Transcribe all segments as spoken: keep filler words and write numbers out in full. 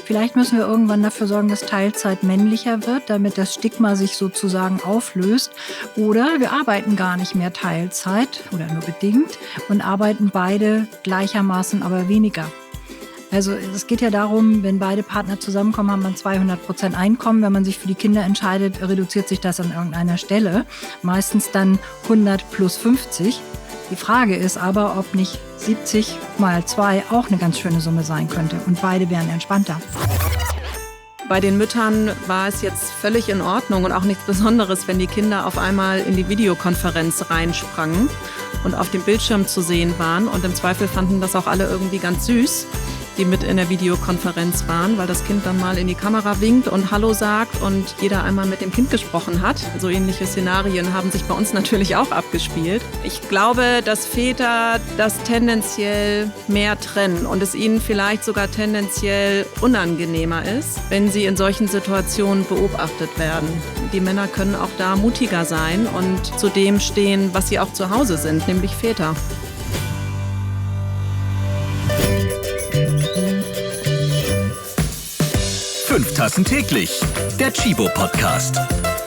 Vielleicht müssen wir irgendwann dafür sorgen, dass Teilzeit männlicher wird, damit das Stigma sich sozusagen auflöst. Oder wir arbeiten gar nicht mehr Teilzeit oder nur bedingt und arbeiten beide gleichermaßen, aber weniger. Also es geht ja darum, wenn beide Partner zusammenkommen, haben man zweihundert Prozent Einkommen. Wenn man sich für die Kinder entscheidet, reduziert sich das an irgendeiner Stelle. Meistens dann hundert plus fünfzig. Die Frage ist aber, ob nicht siebzig mal zwei auch eine ganz schöne Summe sein könnte. Und beide wären entspannter. Bei den Müttern war es jetzt völlig in Ordnung und auch nichts Besonderes, wenn die Kinder auf einmal in die Videokonferenz reinsprangen und auf dem Bildschirm zu sehen waren. Und im Zweifel fanden das auch alle irgendwie ganz süß, die mit in der Videokonferenz waren, weil das Kind dann mal in die Kamera winkt und Hallo sagt und jeder einmal mit dem Kind gesprochen hat. So ähnliche Szenarien haben sich bei uns natürlich auch abgespielt. Ich glaube, dass Väter das tendenziell mehr trennen und es ihnen vielleicht sogar tendenziell unangenehmer ist, wenn sie in solchen Situationen beobachtet werden. Die Männer können auch da mutiger sein und zu dem stehen, was sie auch zu Hause sind, nämlich Väter. Fünf Tassen täglich, der Tchibo-Podcast.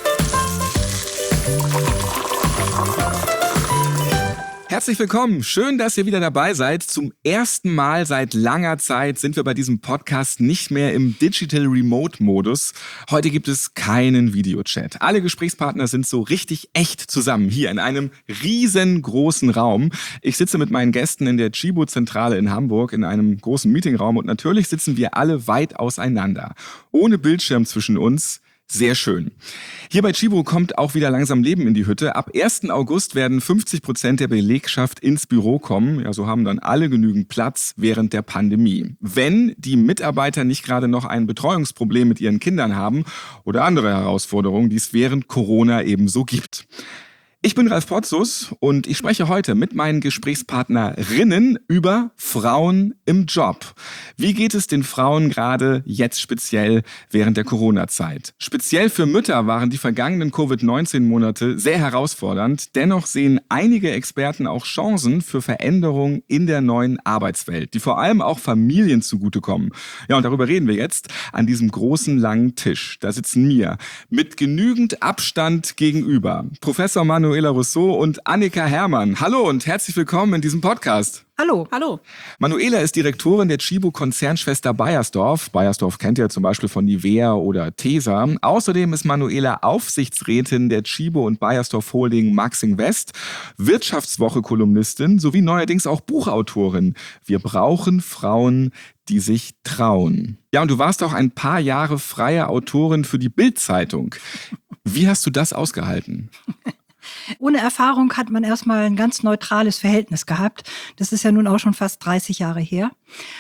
Herzlich willkommen. Schön, dass ihr wieder dabei seid. Zum ersten Mal seit langer Zeit sind wir bei diesem Podcast nicht mehr im Digital Remote Modus. Heute gibt es keinen Videochat. Alle Gesprächspartner sind so richtig echt zusammen hier in einem riesengroßen Raum. Ich sitze mit meinen Gästen in der Tchibo-Zentrale in Hamburg in einem großen Meetingraum und natürlich sitzen wir alle weit auseinander. Ohne Bildschirm zwischen uns. Sehr schön. Hier bei Tchibo kommt auch wieder langsam Leben in die Hütte. Ab ersten August werden fünfzig Prozent der Belegschaft ins Büro kommen. Ja, so haben dann alle genügend Platz während der Pandemie. Wenn die Mitarbeiter nicht gerade noch ein Betreuungsproblem mit ihren Kindern haben oder andere Herausforderungen, die es während Corona ebenso gibt. Ich bin Ralf Potzus und ich spreche heute mit meinen Gesprächspartnerinnen über Frauen im Job. Wie geht es den Frauen gerade jetzt speziell während der Corona-Zeit? Speziell für Mütter waren die vergangenen Covid neunzehn Monate sehr herausfordernd. Dennoch sehen einige Experten auch Chancen für Veränderungen in der neuen Arbeitswelt, die vor allem auch Familien zugutekommen. Ja, und darüber reden wir jetzt an diesem großen, langen Tisch. Da sitzen mir mit genügend Abstand gegenüber Professor Manuela Rousseau und Annika Herrmann. Hallo und herzlich willkommen in diesem Podcast. Hallo. Hallo. Manuela ist Direktorin der Tchibo-Konzernschwester Beiersdorf. Beiersdorf kennt ihr zum Beispiel von Nivea oder Tesa. Außerdem ist Manuela Aufsichtsrätin der Tchibo und Beiersdorf Holding Maxing West, Wirtschaftswoche-Kolumnistin sowie neuerdings auch Buchautorin. Wir brauchen Frauen, die sich trauen. Ja, und du warst auch ein paar Jahre freie Autorin für die Bild-Zeitung. Wie hast du das ausgehalten? Ohne Erfahrung hat man erstmal ein ganz neutrales Verhältnis gehabt. Das ist ja nun auch schon fast dreißig Jahre her.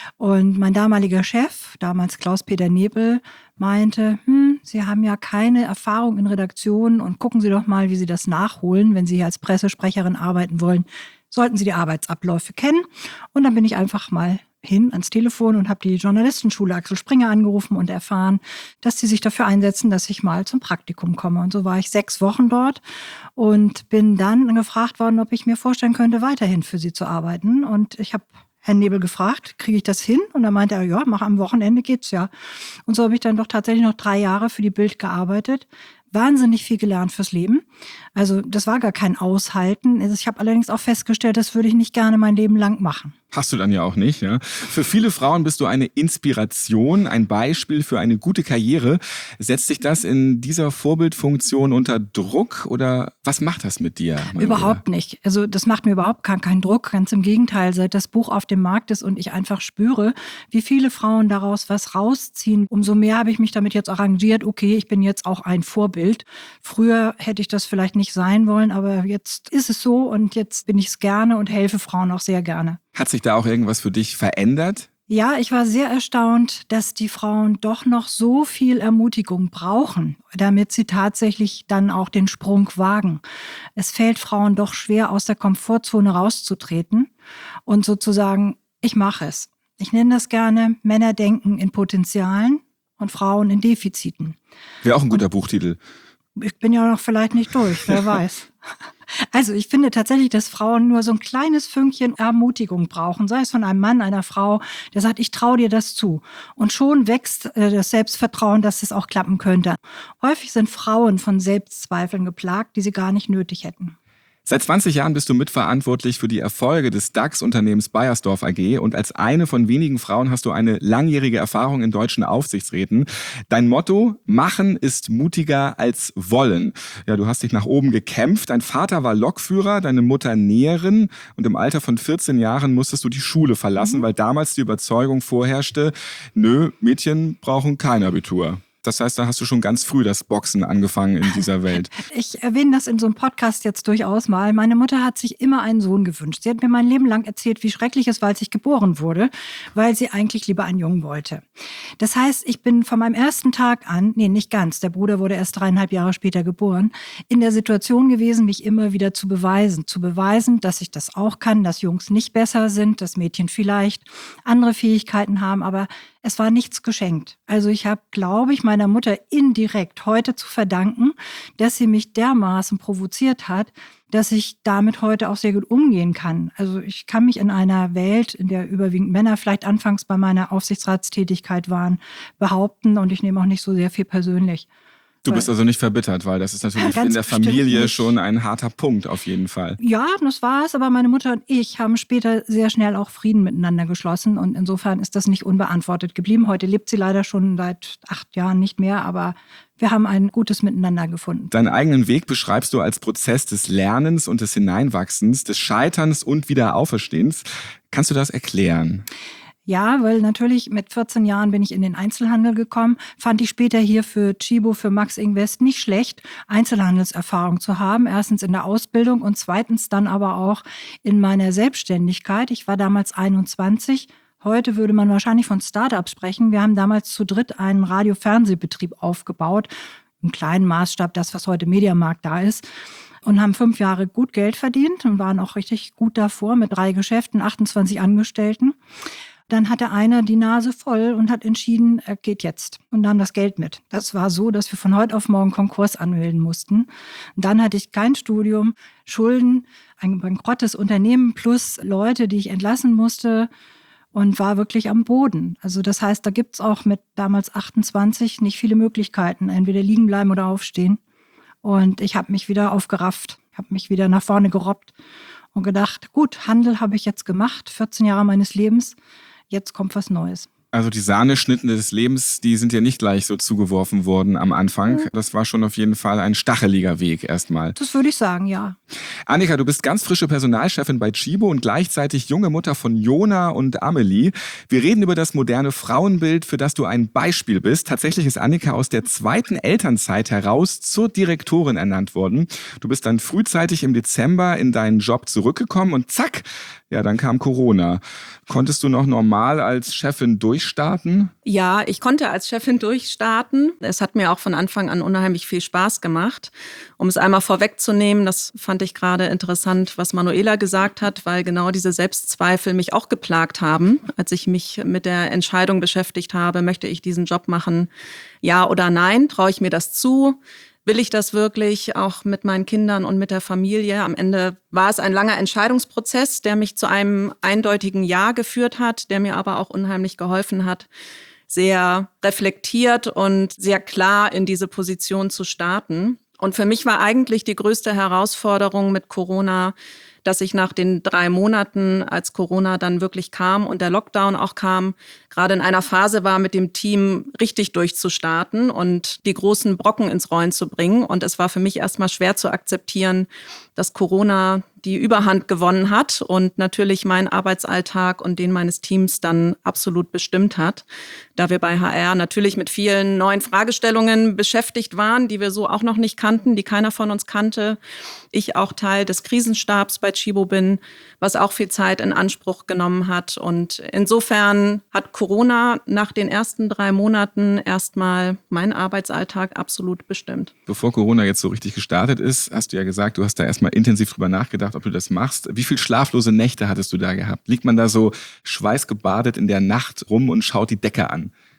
Und mein damaliger Chef, damals Klaus-Peter Nebel, meinte, hm, Sie haben ja keine Erfahrung in Redaktionen und gucken Sie doch mal, wie Sie das nachholen, wenn Sie hier als Pressesprecherin arbeiten wollen. Sollten Sie die Arbeitsabläufe kennen. Und dann bin ich einfach mal hin ans Telefon und habe die Journalistenschule Axel Springer angerufen und erfahren, dass sie sich dafür einsetzen, dass ich mal zum Praktikum komme. Und so war ich sechs Wochen dort und bin dann gefragt worden, ob ich mir vorstellen könnte, weiterhin für sie zu arbeiten. Und ich habe Herrn Nebel gefragt, kriege ich das hin? Und dann meinte er, ja, mach am Wochenende geht's ja. Und so habe ich dann doch tatsächlich noch drei Jahre für die Bild gearbeitet. Wahnsinnig viel gelernt fürs Leben. Also das war gar kein Aushalten. Ich habe allerdings auch festgestellt, das würde ich nicht gerne mein Leben lang machen. Hast du dann ja auch nicht, ja. Für viele Frauen bist du eine Inspiration, ein Beispiel für eine gute Karriere. Setzt dich das in dieser Vorbildfunktion unter Druck oder was macht das mit dir, Manuela? Überhaupt nicht. Also das macht mir überhaupt gar keinen Druck. Ganz im Gegenteil, seit das Buch auf dem Markt ist und ich einfach spüre, wie viele Frauen daraus was rausziehen, umso mehr habe ich mich damit jetzt arrangiert. Okay, ich bin jetzt auch ein Vorbild. Früher hätte ich das vielleicht nicht sein wollen, aber jetzt ist es so und jetzt bin ich es gerne und helfe Frauen auch sehr gerne. Hat sich da auch irgendwas für dich verändert? Ja, ich war sehr erstaunt, dass die Frauen doch noch so viel Ermutigung brauchen, damit sie tatsächlich dann auch den Sprung wagen. Es fällt Frauen doch schwer, aus der Komfortzone rauszutreten und sozusagen, ich mache es. Ich nenne das gerne, Männer denken in Potenzialen und Frauen in Defiziten. Wäre auch ein guter und, Buchtitel. Ich bin ja noch vielleicht nicht durch, wer weiß. Also ich finde tatsächlich, dass Frauen nur so ein kleines Fünkchen Ermutigung brauchen, sei es von einem Mann, einer Frau, der sagt, ich traue dir das zu. Und schon wächst äh, das Selbstvertrauen, dass es auch klappen könnte. Häufig sind Frauen von Selbstzweifeln geplagt, die sie gar nicht nötig hätten. Seit zwanzig Jahren bist du mitverantwortlich für die Erfolge des DAX-Unternehmens Beiersdorf A G und als eine von wenigen Frauen hast du eine langjährige Erfahrung in deutschen Aufsichtsräten. Dein Motto, machen ist mutiger als wollen. Ja, du hast dich nach oben gekämpft. Dein Vater war Lokführer, deine Mutter Näherin und im Alter von vierzehn Jahren musstest du die Schule verlassen, mhm. weil damals die Überzeugung vorherrschte, nö, Mädchen brauchen kein Abitur. Das heißt, da hast du schon ganz früh das Boxen angefangen in dieser Welt. Ich erwähne das in so einem Podcast jetzt durchaus mal. Meine Mutter hat sich immer einen Sohn gewünscht. Sie hat mir mein Leben lang erzählt, wie schrecklich es war, als ich geboren wurde, weil sie eigentlich lieber einen Jungen wollte. Das heißt, ich bin von meinem ersten Tag an, nee, nicht ganz, der Bruder wurde erst dreieinhalb Jahre später geboren, in der Situation gewesen, mich immer wieder zu beweisen. Zu beweisen, dass ich das auch kann, dass Jungs nicht besser sind, dass Mädchen vielleicht andere Fähigkeiten haben, aber es war nichts geschenkt. Also ich habe, glaube ich, meiner Mutter indirekt heute zu verdanken, dass sie mich dermaßen provoziert hat, dass ich damit heute auch sehr gut umgehen kann. Also ich kann mich in einer Welt, in der überwiegend Männer vielleicht anfangs bei meiner Aufsichtsratstätigkeit waren, behaupten und ich nehme auch nicht so sehr viel persönlich. Du bist also nicht verbittert, weil das ist natürlich Ganz in der Familie schon ein harter Punkt auf jeden Fall. Ja, das war es, aber meine Mutter und ich haben später sehr schnell auch Frieden miteinander geschlossen und insofern ist das nicht unbeantwortet geblieben. Heute lebt sie leider schon seit acht Jahren nicht mehr, aber wir haben ein gutes Miteinander gefunden. Deinen eigenen Weg beschreibst du als Prozess des Lernens und des Hineinwachsens, des Scheiterns und Wiederauferstehens. Kannst du das erklären? Ja, weil natürlich mit vierzehn Jahren bin ich in den Einzelhandel gekommen, fand ich später hier für Tchibo, für Max Invest nicht schlecht, Einzelhandelserfahrung zu haben. Erstens in der Ausbildung und zweitens dann aber auch in meiner Selbstständigkeit. Ich war damals einundzwanzig. Heute würde man wahrscheinlich von Startups sprechen. Wir haben damals zu dritt einen Radio-Fernsehbetrieb aufgebaut, im kleinen Maßstab, das, was heute Mediamarkt da ist. Und haben fünf Jahre gut Geld verdient und waren auch richtig gut davor mit drei Geschäften, achtundzwanzig Angestellten. Dann hatte einer die Nase voll und hat entschieden, er geht jetzt und nahm das Geld mit. Das war so, dass wir von heute auf morgen Konkurs anmelden mussten. Und dann hatte ich kein Studium, Schulden, ein bankrottes Unternehmen plus Leute, die ich entlassen musste und war wirklich am Boden. Also das heißt, da gibt's auch mit damals achtundzwanzig nicht viele Möglichkeiten, entweder liegen bleiben oder aufstehen. Und ich habe mich wieder aufgerafft, habe mich wieder nach vorne gerobbt und gedacht, gut, Handel habe ich jetzt gemacht, vierzehn Jahre meines Lebens. Jetzt kommt was Neues. Also die Sahneschnitten des Lebens, die sind ja nicht gleich so zugeworfen worden am Anfang. Das war schon auf jeden Fall ein stacheliger Weg erstmal. Das würde ich sagen, ja. Annika, du bist ganz frische Personalchefin bei Tchibo und gleichzeitig junge Mutter von Jona und Amelie. Wir reden über das moderne Frauenbild, für das du ein Beispiel bist. Tatsächlich ist Annika aus der zweiten Elternzeit heraus zur Direktorin ernannt worden. Du bist dann frühzeitig im Dezember in deinen Job zurückgekommen und zack, ja, dann kam Corona. Konntest du noch normal als Chefin durchstarten? Ja, ich konnte als Chefin durchstarten. Es hat mir auch von Anfang an unheimlich viel Spaß gemacht. Um es einmal vorwegzunehmen, das fand ich gerade interessant, was Manuela gesagt hat, weil genau diese Selbstzweifel mich auch geplagt haben, als ich mich mit der Entscheidung beschäftigt habe, möchte ich diesen Job machen, ja oder nein, traue ich mir das zu? Will ich das wirklich auch mit meinen Kindern und mit der Familie? Am Ende war es ein langer Entscheidungsprozess, der mich zu einem eindeutigen Ja geführt hat, der mir aber auch unheimlich geholfen hat, sehr reflektiert und sehr klar in diese Position zu starten. Und für mich war eigentlich die größte Herausforderung mit Corona, dass ich nach den drei Monaten, als Corona dann wirklich kam und der Lockdown auch kam, gerade in einer Phase war, mit dem Team richtig durchzustarten und die großen Brocken ins Rollen zu bringen. Und es war für mich erstmal schwer zu akzeptieren, dass Corona die Überhand gewonnen hat und natürlich meinen Arbeitsalltag und den meines Teams dann absolut bestimmt hat, da wir bei H R natürlich mit vielen neuen Fragestellungen beschäftigt waren, die wir so auch noch nicht kannten, die keiner von uns kannte. Ich auch Teil des Krisenstabs bei Tchibo bin, was auch viel Zeit in Anspruch genommen hat. Und insofern hat Corona nach den ersten drei Monaten erstmal meinen Arbeitsalltag absolut bestimmt. Bevor Corona jetzt so richtig gestartet ist, hast du ja gesagt, du hast da erstmal intensiv drüber nachgedacht, ob du das machst. Wie viel schlaflose Nächte hattest du da gehabt? Liegt man da so schweißgebadet in der Nacht rum und schaut die Decke an?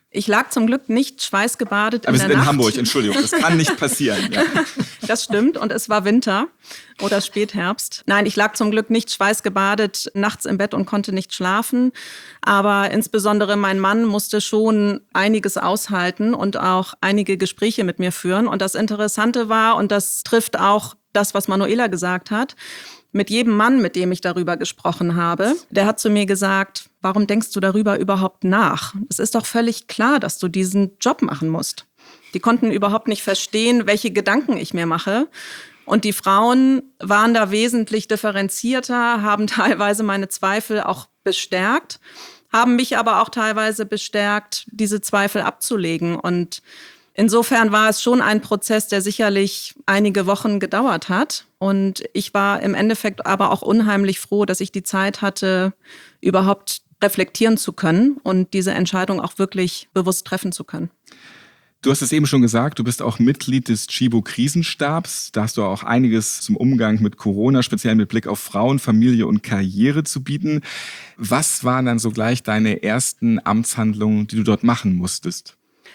Ich lag zum Glück nicht schweißgebadet Aber in wir der sind in Nacht. Hamburg, Entschuldigung, das kann nicht passieren. Ja. Das stimmt und es war Winter oder Spätherbst. Nein, ich lag zum Glück nicht schweißgebadet nachts im Bett und konnte nicht schlafen. Aber insbesondere mein Mann musste schon einiges aushalten und auch einige Gespräche mit mir führen. Und das Interessante war, und das trifft auch das, was Manuela gesagt hat, mit jedem Mann, mit dem ich darüber gesprochen habe, der hat zu mir gesagt, warum denkst du darüber überhaupt nach? Es ist doch völlig klar, dass du diesen Job machen musst. Die konnten überhaupt nicht verstehen, welche Gedanken ich mir mache. Und die Frauen waren da wesentlich differenzierter, haben teilweise meine Zweifel auch bestärkt, haben mich aber auch teilweise bestärkt, diese Zweifel abzulegen. Und insofern war es schon ein Prozess, der sicherlich einige Wochen gedauert hat. Und ich war im Endeffekt aber auch unheimlich froh, dass ich die Zeit hatte, überhaupt reflektieren zu können und diese Entscheidung auch wirklich bewusst treffen zu können. Du hast es eben schon gesagt, du bist auch Mitglied des Chibo-Krisenstabs. Da hast du auch einiges zum Umgang mit Corona, speziell mit Blick auf Frauen, Familie und Karriere zu bieten. Was waren dann so gleich deine ersten Amtshandlungen, die du dort machen musstest?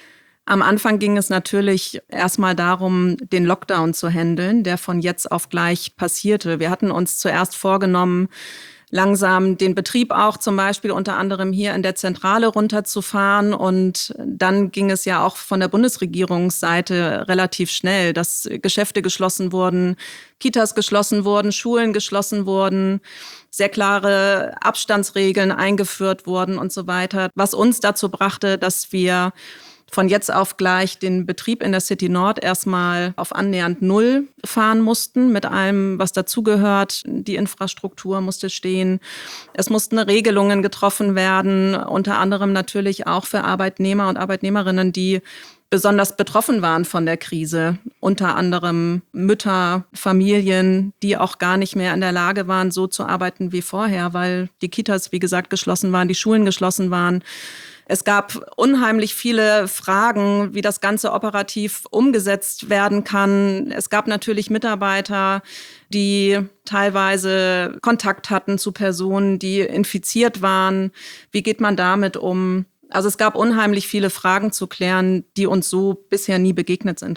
Am Anfang ging es natürlich erstmal darum, den Lockdown zu handeln, der von jetzt auf gleich passierte. Wir hatten uns zuerst vorgenommen, langsam den Betrieb auch zum Beispiel unter anderem hier in der Zentrale runterzufahren. Und dann ging es ja auch von der Bundesregierungsseite relativ schnell, dass Geschäfte geschlossen wurden, Kitas geschlossen wurden, Schulen geschlossen wurden, sehr klare Abstandsregeln eingeführt wurden und so weiter. Was uns dazu brachte, dass wir von jetzt auf gleich den Betrieb in der City Nord erstmal auf annähernd Null fahren mussten, mit allem, was dazugehört. Die Infrastruktur musste stehen. Es mussten Regelungen getroffen werden, unter anderem natürlich auch für Arbeitnehmer und Arbeitnehmerinnen, die besonders betroffen waren von der Krise. Unter anderem Mütter, Familien, die auch gar nicht mehr in der Lage waren, so zu arbeiten wie vorher, weil die Kitas, wie gesagt, geschlossen waren, die Schulen geschlossen waren. Es gab unheimlich viele Fragen, wie das Ganze operativ umgesetzt werden kann. Es gab natürlich Mitarbeiter, die teilweise Kontakt hatten zu Personen, die infiziert waren. Wie geht man damit um? Also es gab unheimlich viele Fragen zu klären, die uns so bisher nie begegnet sind.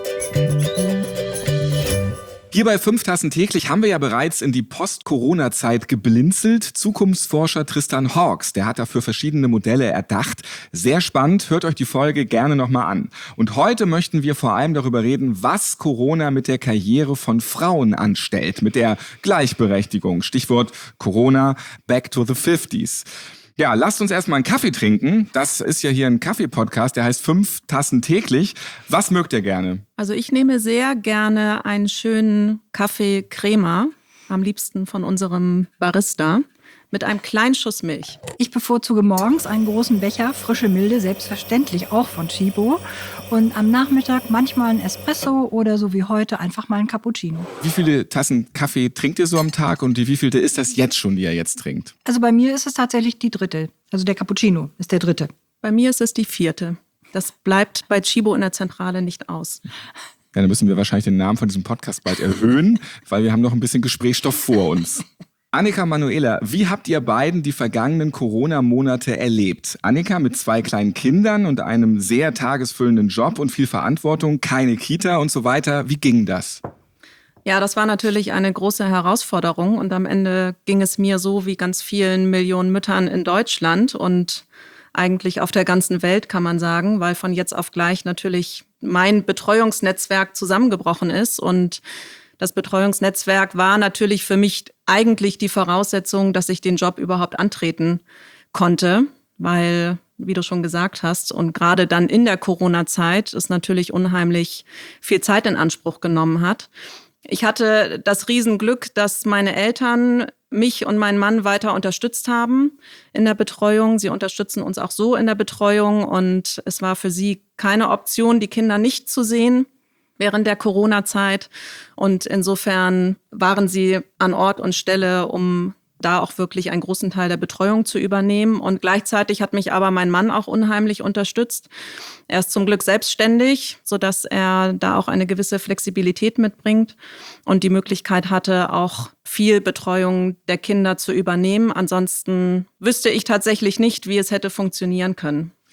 Hier bei fünf Tassen täglich haben wir ja bereits in die Post-Corona-Zeit geblinzelt. Zukunftsforscher Tristan Hawks, der hat dafür verschiedene Modelle erdacht. Sehr spannend, hört euch die Folge gerne nochmal an. Und heute möchten wir vor allem darüber reden, was Corona mit der Karriere von Frauen anstellt, mit der Gleichberechtigung. Stichwort Corona, back to the fifties. Ja, lasst uns erstmal einen Kaffee trinken. Das ist ja hier ein Kaffee-Podcast, der heißt fünf Tassen täglich. Was mögt ihr gerne? Also ich nehme sehr gerne einen schönen Kaffee Crema, am liebsten von unserem Barista, mit einem kleinen Schuss Milch. Ich bevorzuge morgens einen großen Becher frische Milde, selbstverständlich auch von Chibo. Und am Nachmittag manchmal ein Espresso oder so wie heute einfach mal ein Cappuccino. Wie viele Tassen Kaffee trinkt ihr so am Tag und die wievielte ist das jetzt schon, die ihr jetzt trinkt? Also bei mir ist es tatsächlich die dritte. Also der Cappuccino ist der dritte. Bei mir ist es die vierte. Das bleibt bei Chibo in der Zentrale nicht aus. Ja, dann müssen wir wahrscheinlich den Namen von diesem Podcast bald erhöhen, weil wir haben noch ein bisschen Gesprächsstoff vor uns. Annika, Manuela, wie habt ihr beiden die vergangenen Corona-Monate erlebt? Annika mit zwei kleinen Kindern und einem sehr tagesfüllenden Job und viel Verantwortung, keine Kita und so weiter. Wie ging das? Ja, das war natürlich eine große Herausforderung und am Ende ging es mir so wie ganz vielen Millionen Müttern in Deutschland und eigentlich auf der ganzen Welt, kann man sagen, weil von jetzt auf gleich natürlich mein Betreuungsnetzwerk zusammengebrochen ist. Und das Betreuungsnetzwerk war natürlich für mich eigentlich die Voraussetzung, dass ich den Job überhaupt antreten konnte, weil, wie du schon gesagt hast, und gerade dann in der Corona-Zeit es natürlich unheimlich viel Zeit in Anspruch genommen hat. Ich hatte das Riesenglück, dass meine Eltern mich und meinen Mann weiter unterstützt haben in der Betreuung. Sie unterstützen uns auch so in der Betreuung und es war für sie keine Option, die Kinder nicht zu sehen während der Corona-Zeit. Und insofern waren sie an Ort und Stelle, um da auch wirklich einen großen Teil der Betreuung zu übernehmen. Und gleichzeitig hat mich aber mein Mann auch unheimlich unterstützt. Er ist zum Glück selbstständig, sodass er da auch eine gewisse Flexibilität mitbringt und die Möglichkeit hatte, auch viel Betreuung der Kinder zu übernehmen. Ansonsten wüsste ich tatsächlich nicht, wie es hätte funktionieren können.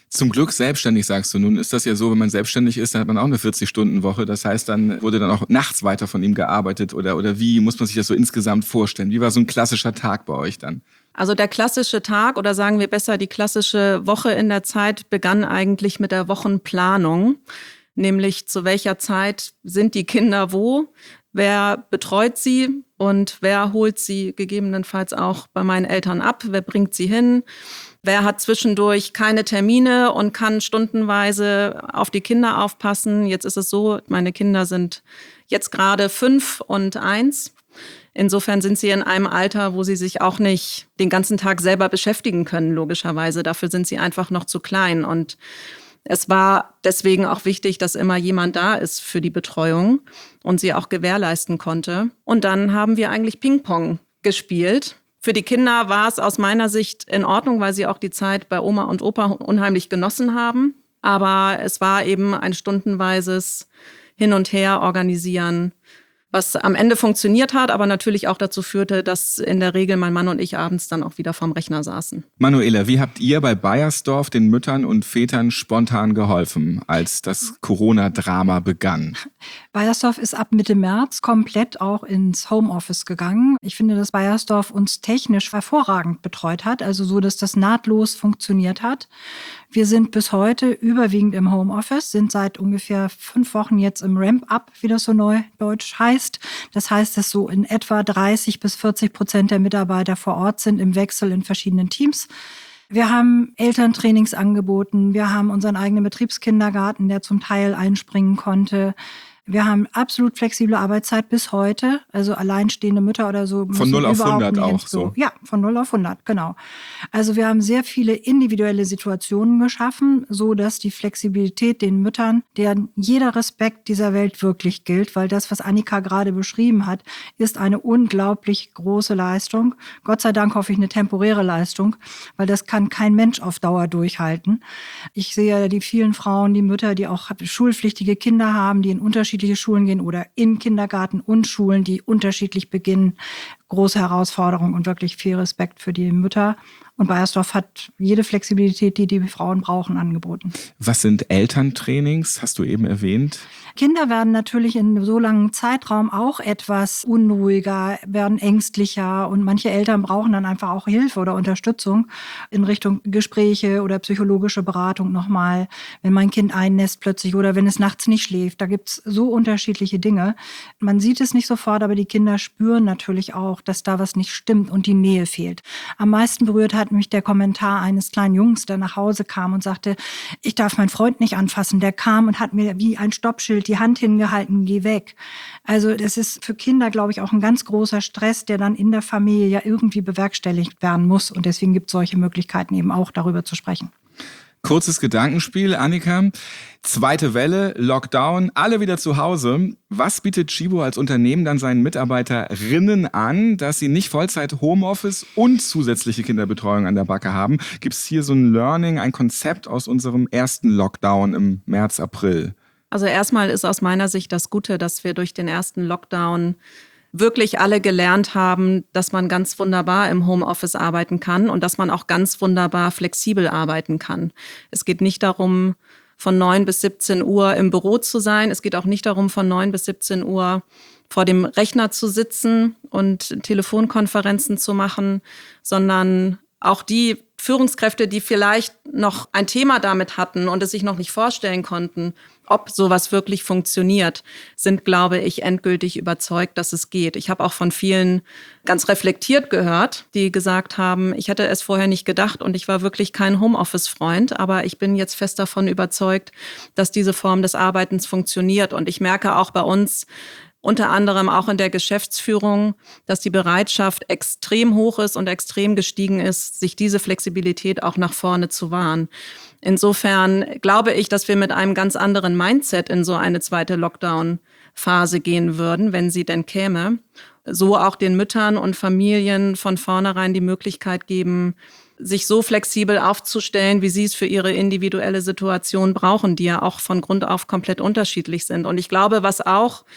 Zum Glück selbstständig, sagst du. Nun ist das ja so, wenn man selbstständig ist, dann hat man auch eine vierzig-Stunden-Woche. Das heißt, dann wurde dann auch nachts weiter von ihm gearbeitet oder, oder wie muss man sich das so insgesamt vorstellen? Wie war so ein klassischer Tag bei euch dann? Also der klassische Tag oder sagen wir besser die klassische Woche in der Zeit begann eigentlich mit der Wochenplanung. Nämlich zu welcher Zeit sind die Kinder wo, wer betreut sie und wer holt sie gegebenenfalls auch bei meinen Eltern ab, wer bringt sie hin. Wer hat zwischendurch keine Termine und kann stundenweise auf die Kinder aufpassen? Jetzt ist es so, meine Kinder sind jetzt gerade fünf und eins. Insofern sind sie in einem Alter, wo sie sich auch nicht den ganzen Tag selber beschäftigen können, logischerweise. Dafür sind sie einfach noch zu klein. Und es war deswegen auch wichtig, dass immer jemand da ist für die Betreuung und sie auch gewährleisten konnte. Und dann haben wir eigentlich Ping-Pong gespielt. Für die Kinder war es aus meiner Sicht in Ordnung, weil sie auch die Zeit bei Oma und Opa unheimlich genossen haben. Aber es war eben ein stundenweises Hin- und Her organisieren, was am Ende funktioniert hat, aber natürlich auch dazu führte, dass in der Regel mein Mann und ich abends dann auch wieder vorm Rechner saßen. Manuela, wie habt ihr bei Beiersdorf den Müttern und Vätern spontan geholfen, als das Corona-Drama begann? Beiersdorf ist ab Mitte März komplett auch ins Homeoffice gegangen. Ich finde, dass Beiersdorf uns technisch hervorragend betreut hat, also so, dass das nahtlos funktioniert hat. Wir sind bis heute überwiegend im Homeoffice, sind seit ungefähr fünf Wochen jetzt im Ramp-up, wie das so neudeutsch heißt. Das heißt, dass so in etwa dreißig bis vierzig Prozent der Mitarbeiter vor Ort sind im Wechsel in verschiedenen Teams. Wir haben Elterntrainings angeboten, wir haben unseren eigenen Betriebskindergarten, der zum Teil einspringen konnte. Wir haben absolut flexible Arbeitszeit bis heute, also alleinstehende Mütter oder so. Von null auf hundert auch so? Ja, von null auf hundert, genau. Also wir haben sehr viele individuelle Situationen geschaffen, so dass die Flexibilität den Müttern, deren jeder Respekt dieser Welt wirklich gilt, weil das, was Annika gerade beschrieben hat, ist eine unglaublich große Leistung. Gott sei Dank hoffe ich eine temporäre Leistung, weil das kann kein Mensch auf Dauer durchhalten. Ich sehe die vielen Frauen, die Mütter, die auch schulpflichtige Kinder haben, die in unterschiedliche Schulen gehen oder in Kindergarten und Schulen, die unterschiedlich beginnen. Große Herausforderung und wirklich viel Respekt für die Mütter. Und Beiersdorf hat jede Flexibilität, die die Frauen brauchen, angeboten. Was sind Elterntrainings? Hast du eben erwähnt. Kinder werden natürlich in so langem Zeitraum auch etwas unruhiger, werden ängstlicher und manche Eltern brauchen dann einfach auch Hilfe oder Unterstützung in Richtung Gespräche oder psychologische Beratung nochmal, wenn mein Kind einnässt plötzlich oder wenn es nachts nicht schläft. Da gibt's so unterschiedliche Dinge. Man sieht es nicht sofort, aber die Kinder spüren natürlich auch, dass da was nicht stimmt und die Nähe fehlt. Am meisten berührt hat mich der Kommentar eines kleinen Jungs, der nach Hause kam und sagte, ich darf meinen Freund nicht anfassen. Der kam und hat mir wie ein Stoppschild die Hand hingehalten, geh weg. Also das ist für Kinder, glaube ich, auch ein ganz großer Stress, der dann in der Familie ja irgendwie bewerkstelligt werden muss. Und deswegen gibt es solche Möglichkeiten eben auch, darüber zu sprechen. Kurzes Gedankenspiel, Annika. Zweite Welle, Lockdown, alle wieder zu Hause. Was bietet Tchibo als Unternehmen dann seinen Mitarbeiterinnen an, dass sie nicht Vollzeit Homeoffice und zusätzliche Kinderbetreuung an der Backe haben? Gibt es hier so ein Learning, ein Konzept aus unserem ersten Lockdown im März, April? Also erstmal ist aus meiner Sicht das Gute, dass wir durch den ersten Lockdown wirklich alle gelernt haben, dass man ganz wunderbar im Homeoffice arbeiten kann und dass man auch ganz wunderbar flexibel arbeiten kann. Es geht nicht darum, von neun bis siebzehn Uhr im Büro zu sein. Es geht auch nicht darum, von neun bis siebzehn Uhr vor dem Rechner zu sitzen und Telefonkonferenzen zu machen, sondern auch die Führungskräfte, die vielleicht noch ein Thema damit hatten und es sich noch nicht vorstellen konnten, ob sowas wirklich funktioniert, sind, glaube ich, endgültig überzeugt, dass es geht. Ich habe auch von vielen ganz reflektiert gehört, die gesagt haben, ich hätte es vorher nicht gedacht und ich war wirklich kein Homeoffice-Freund, aber ich bin jetzt fest davon überzeugt, dass diese Form des Arbeitens funktioniert. Und ich merke auch bei uns, unter anderem auch in der Geschäftsführung, dass die Bereitschaft extrem hoch ist und extrem gestiegen ist, sich diese Flexibilität auch nach vorne zu wahren. Insofern glaube ich, dass wir mit einem ganz anderen Mindset in so eine zweite Lockdown-Phase gehen würden, wenn sie denn käme. So auch den Müttern und Familien von vornherein die Möglichkeit geben, sich so flexibel aufzustellen, wie sie es für ihre individuelle Situation brauchen, die ja auch von Grund auf komplett unterschiedlich sind. Und ich glaube, was auch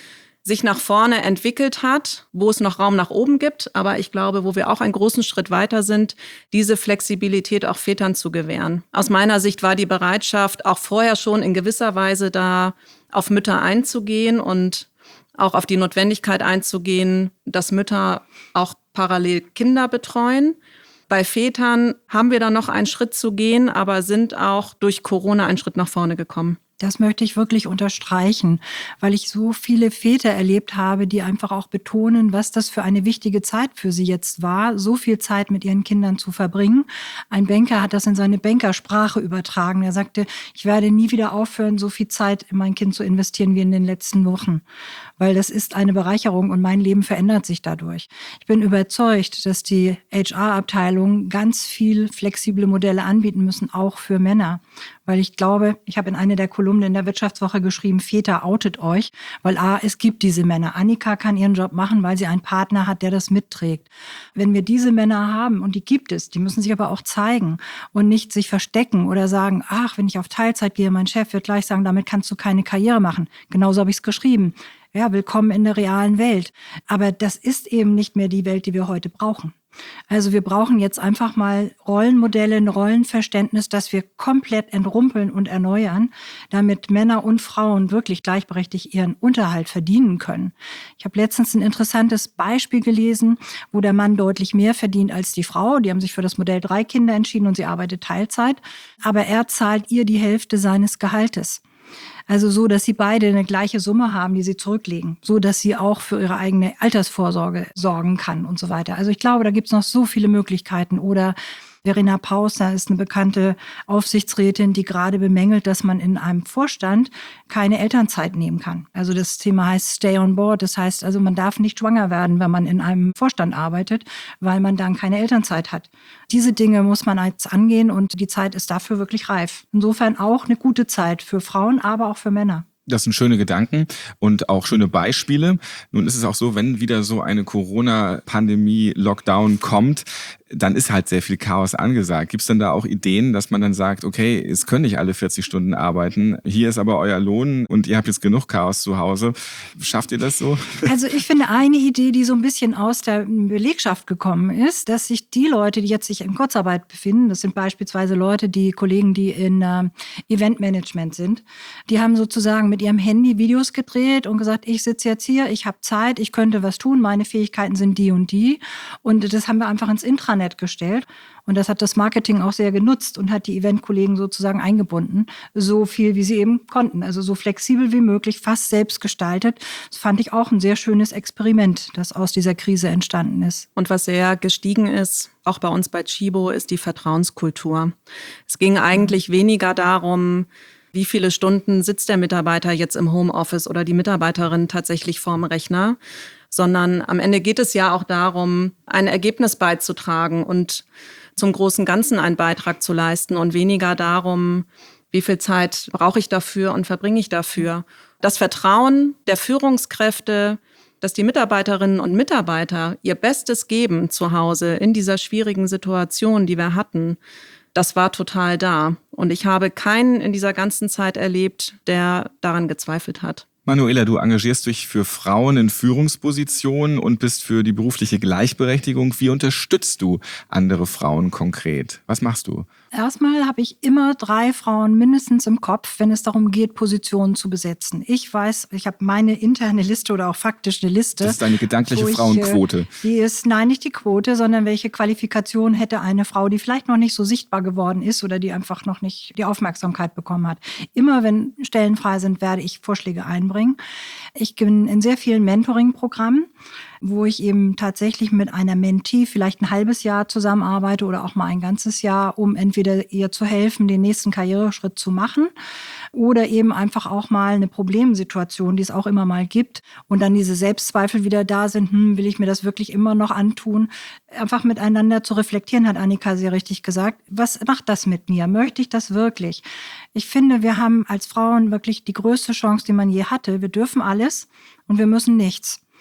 sich nach vorne entwickelt hat, wo es noch Raum nach oben gibt. Aber ich glaube, wo wir auch einen großen Schritt weiter sind, diese Flexibilität auch Vätern zu gewähren. Aus meiner Sicht war die Bereitschaft auch vorher schon in gewisser Weise da, auf Mütter einzugehen und auch auf die Notwendigkeit einzugehen, dass Mütter auch parallel Kinder betreuen. Bei Vätern haben wir da noch einen Schritt zu gehen, aber sind auch durch Corona einen Schritt nach vorne gekommen. Das möchte ich wirklich unterstreichen, weil ich so viele Väter erlebt habe, die einfach auch betonen, was das für eine wichtige Zeit für sie jetzt war, so viel Zeit mit ihren Kindern zu verbringen. Ein Banker hat das in seine Bankersprache übertragen. Er sagte, ich werde nie wieder aufhören, so viel Zeit in mein Kind zu investieren wie in den letzten Wochen, weil das ist eine Bereicherung und mein Leben verändert sich dadurch. Ich bin überzeugt, dass die H R-Abteilungen ganz viel flexible Modelle anbieten müssen, auch für Männer. Weil ich glaube, ich habe in einer der Kolumnen in der Wirtschaftswoche geschrieben, Väter, outet euch, weil A, es gibt diese Männer. Annika kann ihren Job machen, weil sie einen Partner hat, der das mitträgt. Wenn wir diese Männer haben, und die gibt es, die müssen sich aber auch zeigen und nicht sich verstecken oder sagen, ach, wenn ich auf Teilzeit gehe, mein Chef wird gleich sagen, damit kannst du keine Karriere machen. Genauso habe ich es geschrieben. Ja, willkommen in der realen Welt. Aber das ist eben nicht mehr die Welt, die wir heute brauchen. Also wir brauchen jetzt einfach mal Rollenmodelle, ein Rollenverständnis, das wir komplett entrumpeln und erneuern, damit Männer und Frauen wirklich gleichberechtigt ihren Unterhalt verdienen können. Ich habe letztens ein interessantes Beispiel gelesen, wo der Mann deutlich mehr verdient als die Frau. Die haben sich für das Modell drei Kinder entschieden und sie arbeitet Teilzeit. Aber er zahlt ihr die Hälfte seines Gehaltes. Also so, dass sie beide eine gleiche Summe haben, die sie zurücklegen. So, dass sie auch für ihre eigene Altersvorsorge sorgen kann und so weiter. Also ich glaube, da gibt es noch so viele Möglichkeiten. Oder Verena Pauster ist eine bekannte Aufsichtsrätin, die gerade bemängelt, dass man in einem Vorstand keine Elternzeit nehmen kann. Also das Thema heißt Stay on Board. Das heißt also, man darf nicht schwanger werden, wenn man in einem Vorstand arbeitet, weil man dann keine Elternzeit hat. Diese Dinge muss man jetzt angehen und die Zeit ist dafür wirklich reif. Insofern auch eine gute Zeit für Frauen, aber auch für Männer. Das sind schöne Gedanken und auch schöne Beispiele. Nun ist es auch so, wenn wieder so eine Corona-Pandemie, Lockdown kommt, dann ist halt sehr viel Chaos angesagt. Gibt es denn da auch Ideen, dass man dann sagt, okay, es können nicht alle vierzig Stunden arbeiten, hier ist aber euer Lohn und ihr habt jetzt genug Chaos zu Hause. Schafft ihr das so? Also ich finde eine Idee, die so ein bisschen aus der Belegschaft gekommen ist, dass sich die Leute, die jetzt sich in Kurzarbeit befinden, das sind beispielsweise Leute, die Kollegen, die in äh, Eventmanagement sind, die haben sozusagen mit ihrem Handy Videos gedreht und gesagt, ich sitze jetzt hier, ich habe Zeit, ich könnte was tun, meine Fähigkeiten sind die und die. Und das haben wir einfach ins Intranet gestellt. Und das hat das Marketing auch sehr genutzt und hat die Eventkollegen sozusagen eingebunden, so viel wie sie eben konnten. Also so flexibel wie möglich, fast selbst gestaltet. Das fand ich auch ein sehr schönes Experiment, das aus dieser Krise entstanden ist. Und was sehr gestiegen ist, auch bei uns bei Tchibo, ist die Vertrauenskultur. Es ging eigentlich weniger darum, wie viele Stunden sitzt der Mitarbeiter jetzt im Homeoffice oder die Mitarbeiterin tatsächlich vorm Rechner, sondern am Ende geht es ja auch darum, ein Ergebnis beizutragen und zum großen Ganzen einen Beitrag zu leisten und weniger darum, wie viel Zeit brauche ich dafür und verbringe ich dafür. Das Vertrauen der Führungskräfte, dass die Mitarbeiterinnen und Mitarbeiter ihr Bestes geben zu Hause in dieser schwierigen Situation, die wir hatten, das war total da. Und ich habe keinen in dieser ganzen Zeit erlebt, der daran gezweifelt hat. Manuela, du engagierst dich für Frauen in Führungspositionen und bist für die berufliche Gleichberechtigung. Wie unterstützt du andere Frauen konkret? Was machst du? Erstmal habe ich immer drei Frauen mindestens im Kopf, wenn es darum geht, Positionen zu besetzen. Ich weiß, ich habe meine interne Liste oder auch faktisch eine Liste. Das ist eine gedankliche ich, Frauenquote. Die ist, nein, nicht die Quote, sondern welche Qualifikation hätte eine Frau, die vielleicht noch nicht so sichtbar geworden ist oder die einfach noch nicht die Aufmerksamkeit bekommen hat. Immer wenn Stellen frei sind, werde ich Vorschläge einbringen. Ich bin in sehr vielen Mentoring-Programmen, wo ich eben tatsächlich mit einer Mentee vielleicht ein halbes Jahr zusammenarbeite oder auch mal ein ganzes Jahr, um entweder ihr zu helfen, den nächsten Karriereschritt zu machen oder eben einfach auch mal eine Problemsituation, die es auch immer mal gibt und dann diese Selbstzweifel wieder da sind, hm, will ich mir das wirklich immer noch antun? Einfach miteinander zu reflektieren, hat Annika sehr richtig gesagt. Was macht das mit mir? Möchte ich das wirklich? Ich finde, wir haben als Frauen wirklich die größte Chance, die man je hatte. Wir dürfen alles und wir müssen nichts.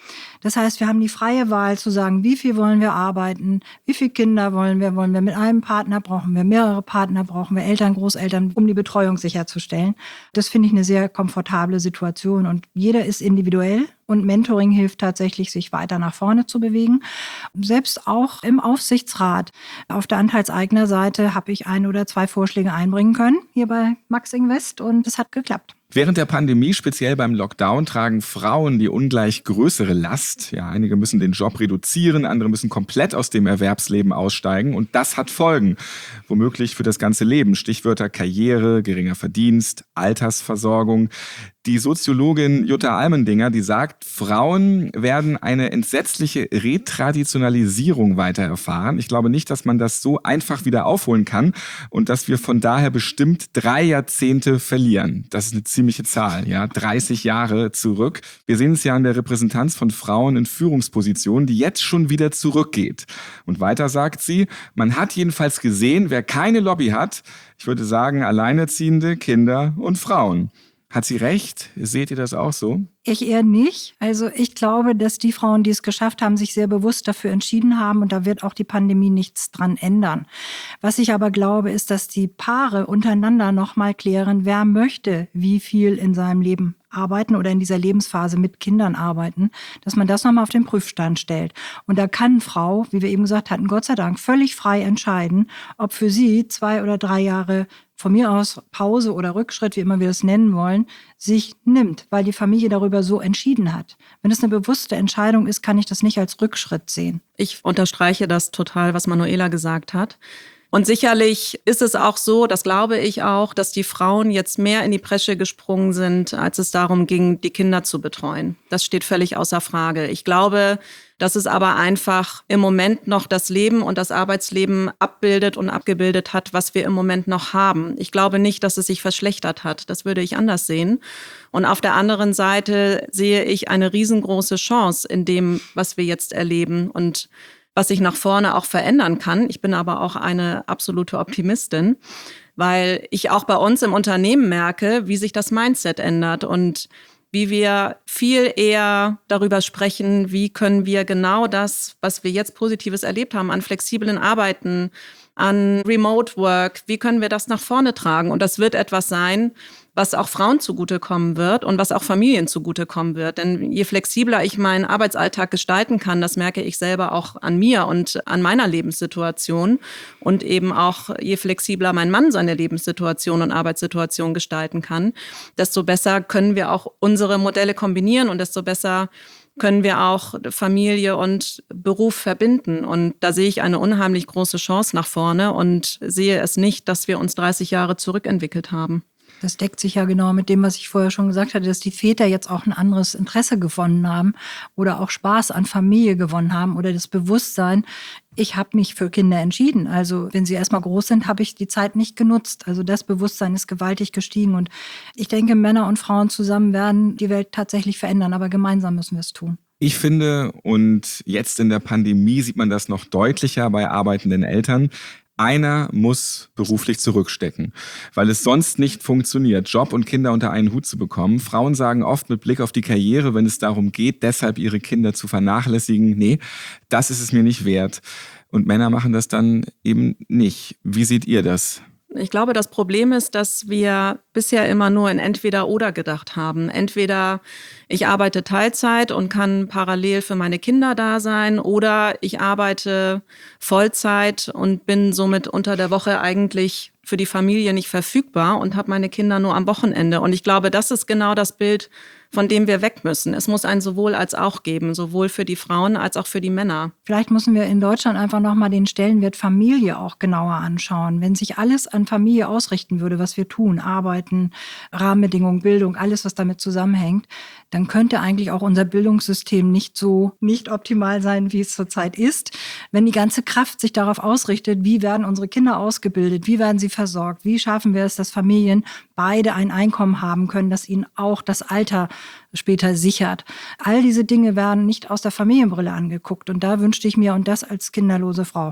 Das heißt, wir haben die freie Wahl zu sagen, wie viel wollen wir arbeiten, wie viele Kinder wollen wir, wollen wir mit einem Partner, brauchen wir mehrere Partner, brauchen wir Eltern, Großeltern, um die Betreuung sicherzustellen. Das finde ich eine sehr komfortable Situation und jeder ist individuell. Und Mentoring hilft tatsächlich, sich weiter nach vorne zu bewegen. Selbst auch im Aufsichtsrat auf der Anteilseignerseite habe ich ein oder zwei Vorschläge einbringen können, hier bei Max Invest, und es hat geklappt. Während der Pandemie, speziell beim Lockdown, tragen Frauen die ungleich größere Last. Ja, einige müssen den Job reduzieren, andere müssen komplett aus dem Erwerbsleben aussteigen. Und das hat Folgen, womöglich für das ganze Leben. Stichwörter Karriere, geringer Verdienst, Altersversorgung. Die Soziologin Jutta Almendinger, die sagt, Frauen werden eine entsetzliche Retraditionalisierung weiter erfahren. Ich glaube nicht, dass man das so einfach wieder aufholen kann und dass wir von daher bestimmt drei Jahrzehnte verlieren. Das ist eine ziemliche Zahl, ja, dreißig Jahre zurück. Wir sehen es ja an der Repräsentanz von Frauen in Führungspositionen, die jetzt schon wieder zurückgeht. Und weiter sagt sie, man hat jedenfalls gesehen, wer keine Lobby hat, ich würde sagen Alleinerziehende, Kinder und Frauen. Hat sie recht? Seht ihr das auch so? Ich eher nicht. Also ich glaube, dass die Frauen, die es geschafft haben, sich sehr bewusst dafür entschieden haben und da wird auch die Pandemie nichts dran ändern. Was ich aber glaube, ist, dass die Paare untereinander nochmal klären, wer möchte wie viel in seinem Leben arbeiten oder in dieser Lebensphase mit Kindern arbeiten, dass man das nochmal auf den Prüfstand stellt. Und da kann Frau, wie wir eben gesagt hatten, Gott sei Dank völlig frei entscheiden, ob für sie zwei oder drei Jahre von mir aus Pause oder Rückschritt, wie immer wir es nennen wollen, sich nimmt, weil die Familie darüber so entschieden hat. Wenn es eine bewusste Entscheidung ist, kann ich das nicht als Rückschritt sehen. Ich unterstreiche das total, was Manuela gesagt hat. Und sicherlich ist es auch so, das glaube ich auch, dass die Frauen jetzt mehr in die Bresche gesprungen sind, als es darum ging, die Kinder zu betreuen. Das steht völlig außer Frage. Ich glaube, dass es aber einfach im Moment noch das Leben und das Arbeitsleben abbildet und abgebildet hat, was wir im Moment noch haben. Ich glaube nicht, dass es sich verschlechtert hat. Das würde ich anders sehen. Und auf der anderen Seite sehe ich eine riesengroße Chance in dem, was wir jetzt erleben und was sich nach vorne auch verändern kann. Ich bin aber auch eine absolute Optimistin, weil ich auch bei uns im Unternehmen merke, wie sich das Mindset ändert und wie wir viel eher darüber sprechen, wie können wir genau das, was wir jetzt Positives erlebt haben, an flexiblen Arbeiten, an Remote Work, wie können wir das nach vorne tragen? Und das wird etwas sein, was auch Frauen zugutekommen wird und was auch Familien zugutekommen wird. Denn je flexibler ich meinen Arbeitsalltag gestalten kann, das merke ich selber auch an mir und an meiner Lebenssituation. Und eben auch je flexibler mein Mann seine Lebenssituation und Arbeitssituation gestalten kann, desto besser können wir auch unsere Modelle kombinieren und desto besser können wir auch Familie und Beruf verbinden. Und da sehe ich eine unheimlich große Chance nach vorne und sehe es nicht, dass wir uns dreißig Jahre zurückentwickelt haben. Das deckt sich ja genau mit dem, was ich vorher schon gesagt hatte, dass die Väter jetzt auch ein anderes Interesse gewonnen haben oder auch Spaß an Familie gewonnen haben oder das Bewusstsein, ich habe mich für Kinder entschieden. Also wenn sie erstmal groß sind, habe ich die Zeit nicht genutzt. Also das Bewusstsein ist gewaltig gestiegen. Und ich denke, Männer und Frauen zusammen werden die Welt tatsächlich verändern, aber gemeinsam müssen wir es tun. Ich finde, und jetzt in der Pandemie sieht man das noch deutlicher bei arbeitenden Eltern, einer muss beruflich zurückstecken, weil es sonst nicht funktioniert, Job und Kinder unter einen Hut zu bekommen. Frauen sagen oft mit Blick auf die Karriere, wenn es darum geht, deshalb ihre Kinder zu vernachlässigen, nee, das ist es mir nicht wert. Und Männer machen das dann eben nicht. Wie seht ihr das? Ich glaube, das Problem ist, dass wir bisher immer nur in Entweder-Oder gedacht haben. Entweder ich arbeite Teilzeit und kann parallel für meine Kinder da sein oder ich arbeite Vollzeit und bin somit unter der Woche eigentlich für die Familie nicht verfügbar und habe meine Kinder nur am Wochenende. Und ich glaube, das ist genau das Bild, von dem wir weg müssen. Es muss ein sowohl als auch geben, sowohl für die Frauen als auch für die Männer. Vielleicht müssen wir in Deutschland einfach nochmal den Stellenwert Familie auch genauer anschauen. Wenn sich alles an Familie ausrichten würde, was wir tun, Arbeiten, Rahmenbedingungen, Bildung, alles, was damit zusammenhängt, dann könnte eigentlich auch unser Bildungssystem nicht so nicht optimal sein, wie es zurzeit ist. Wenn die ganze Kraft sich darauf ausrichtet, wie werden unsere Kinder ausgebildet, wie werden sie versorgt, wie schaffen wir es, dass Familien beide ein Einkommen haben können, dass ihnen auch das Alter später sichert. All diese Dinge werden nicht aus der Familienbrille angeguckt. Und da wünschte ich mir, und das als kinderlose Frau,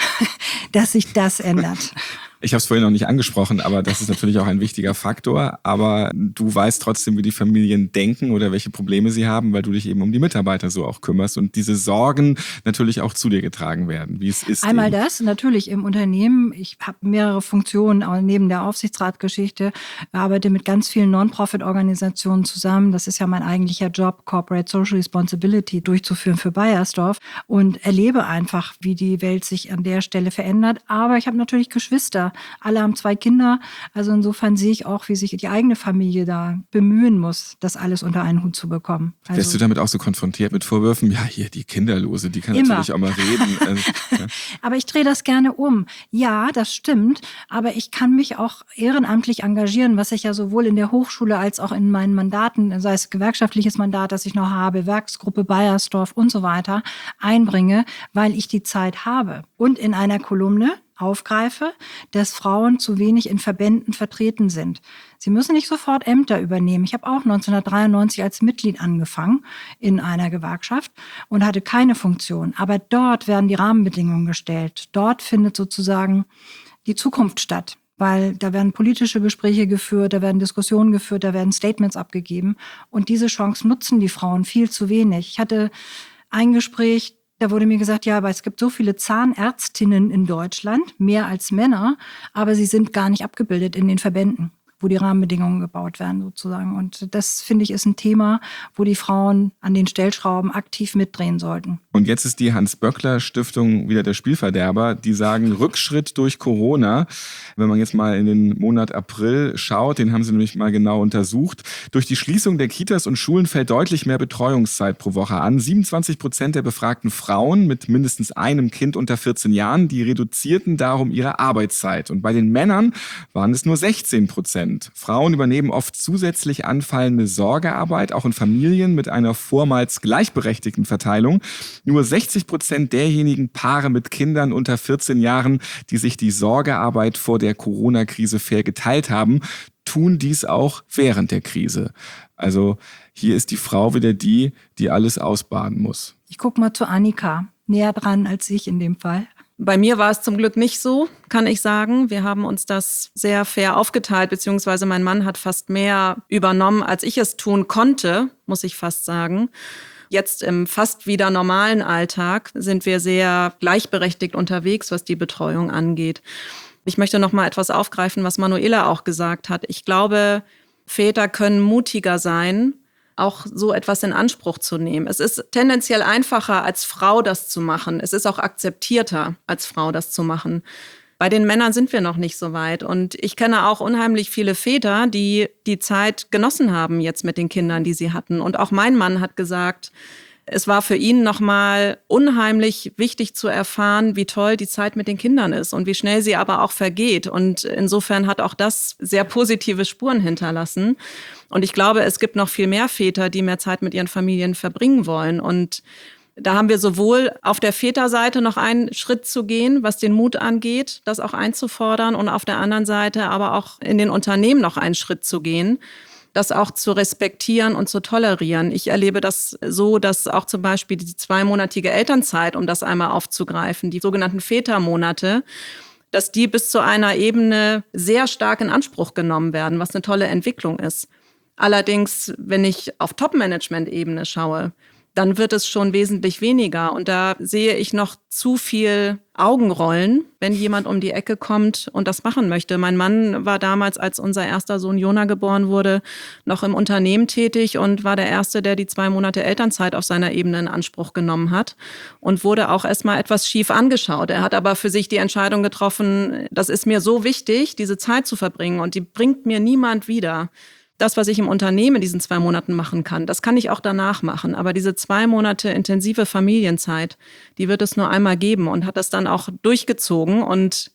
dass sich das ändert. Ich habe es vorhin noch nicht angesprochen, aber das ist natürlich auch ein wichtiger Faktor. Aber du weißt trotzdem, wie die Familien denken oder welche Probleme sie haben, weil du dich eben um die Mitarbeiter so auch kümmerst und diese Sorgen natürlich auch zu dir getragen werden, wie es ist. Einmal eben. das, natürlich im Unternehmen. Ich habe mehrere Funktionen, auch neben der Aufsichtsratgeschichte, arbeite mit ganz vielen Non-Profit-Organisationen zusammen. Das ist ja mein eigentlicher Job, Corporate Social Responsibility durchzuführen für Baiersdorf und erlebe einfach, wie die Welt sich an der Stelle verändert. Aber ich habe natürlich Geschwister. Alle haben zwei Kinder. Also insofern sehe ich auch, wie sich die eigene Familie da bemühen muss, das alles unter einen Hut zu bekommen. Also Wirst du damit auch so konfrontiert mit Vorwürfen? Ja, hier die Kinderlose, die kann immer. natürlich auch mal reden. Also, ja. Aber ich drehe das gerne um. Ja, das stimmt. Aber ich kann mich auch ehrenamtlich engagieren, was ich ja sowohl in der Hochschule als auch in meinen Mandaten, sei es gewerkschaftliches Mandat, das ich noch habe, Werksgruppe Baiersdorf und so weiter, einbringe, weil ich die Zeit habe. Und in einer Kolumne aufgreife, dass Frauen zu wenig in Verbänden vertreten sind. Sie müssen nicht sofort Ämter übernehmen. Ich habe auch neunzehnhundertdreiundneunzig als Mitglied angefangen in einer Gewerkschaft und hatte keine Funktion. Aber dort werden die Rahmenbedingungen gestellt. Dort findet sozusagen die Zukunft statt. Weil da werden politische Gespräche geführt, da werden Diskussionen geführt, da werden Statements abgegeben. Und diese Chance nutzen die Frauen viel zu wenig. Ich hatte ein Gespräch, da wurde mir gesagt, ja, aber es gibt so viele Zahnärztinnen in Deutschland, mehr als Männer, aber sie sind gar nicht abgebildet in den Verbänden, wo die Rahmenbedingungen gebaut werden sozusagen. Und das, finde ich, ist ein Thema, wo die Frauen an den Stellschrauben aktiv mitdrehen sollten. Und jetzt ist die Hans-Böckler-Stiftung wieder der Spielverderber. Die sagen Rückschritt durch Corona. Wenn man jetzt mal in den Monat April schaut, den haben sie nämlich mal genau untersucht. Durch die Schließung der Kitas und Schulen fällt deutlich mehr Betreuungszeit pro Woche an. siebenundzwanzig Prozent der befragten Frauen mit mindestens einem Kind unter vierzehn Jahren, die reduzierten darum ihre Arbeitszeit. Und bei den Männern waren es nur sechzehn Prozent. Frauen übernehmen oft zusätzlich anfallende Sorgearbeit, auch in Familien mit einer vormals gleichberechtigten Verteilung. Nur sechzig Prozent derjenigen Paare mit Kindern unter vierzehn Jahren, die sich die Sorgearbeit vor der Corona-Krise fair geteilt haben, tun dies auch während der Krise. Also hier ist die Frau wieder die, die alles ausbaden muss. Ich gucke mal zu Annika, näher dran als ich in dem Fall. Bei mir war es zum Glück nicht so, kann ich sagen. Wir haben uns das sehr fair aufgeteilt, beziehungsweise mein Mann hat fast mehr übernommen, als ich es tun konnte, muss ich fast sagen. Jetzt im fast wieder normalen Alltag sind wir sehr gleichberechtigt unterwegs, was die Betreuung angeht. Ich möchte noch mal etwas aufgreifen, was Manuela auch gesagt hat. Ich glaube, Väter können mutiger sein, auch so etwas in Anspruch zu nehmen. Es ist tendenziell einfacher, als Frau das zu machen. Es ist auch akzeptierter, als Frau das zu machen. Bei den Männern sind wir noch nicht so weit. Und ich kenne auch unheimlich viele Väter, die die Zeit genossen haben jetzt mit den Kindern, die sie hatten. Und auch mein Mann hat gesagt, es war für ihn nochmal unheimlich wichtig zu erfahren, wie toll die Zeit mit den Kindern ist und wie schnell sie aber auch vergeht. Und insofern hat auch das sehr positive Spuren hinterlassen. Und ich glaube, es gibt noch viel mehr Väter, die mehr Zeit mit ihren Familien verbringen wollen. Und da haben wir sowohl auf der Väterseite noch einen Schritt zu gehen, was den Mut angeht, das auch einzufordern, und auf der anderen Seite aber auch in den Unternehmen noch einen Schritt zu gehen, das auch zu respektieren und zu tolerieren. Ich erlebe das so, dass auch zum Beispiel die zweimonatige Elternzeit, um das einmal aufzugreifen, die sogenannten Vätermonate, dass die bis zu einer Ebene sehr stark in Anspruch genommen werden, was eine tolle Entwicklung ist. Allerdings, wenn ich auf Top-Management-Ebene schaue, dann wird es schon wesentlich weniger. Und da sehe ich noch zu viel Augenrollen, wenn jemand um die Ecke kommt und das machen möchte. Mein Mann war damals, als unser erster Sohn Jona geboren wurde, noch im Unternehmen tätig und war der Erste, der die zwei Monate Elternzeit auf seiner Ebene in Anspruch genommen hat und wurde auch erstmal etwas schief angeschaut. Er hat aber für sich die Entscheidung getroffen, das ist mir so wichtig, diese Zeit zu verbringen, und die bringt mir niemand wieder. Das, was ich im Unternehmen in diesen zwei Monaten machen kann, das kann ich auch danach machen. Aber diese zwei Monate intensive Familienzeit, die wird es nur einmal geben, und hat das dann auch durchgezogen. Und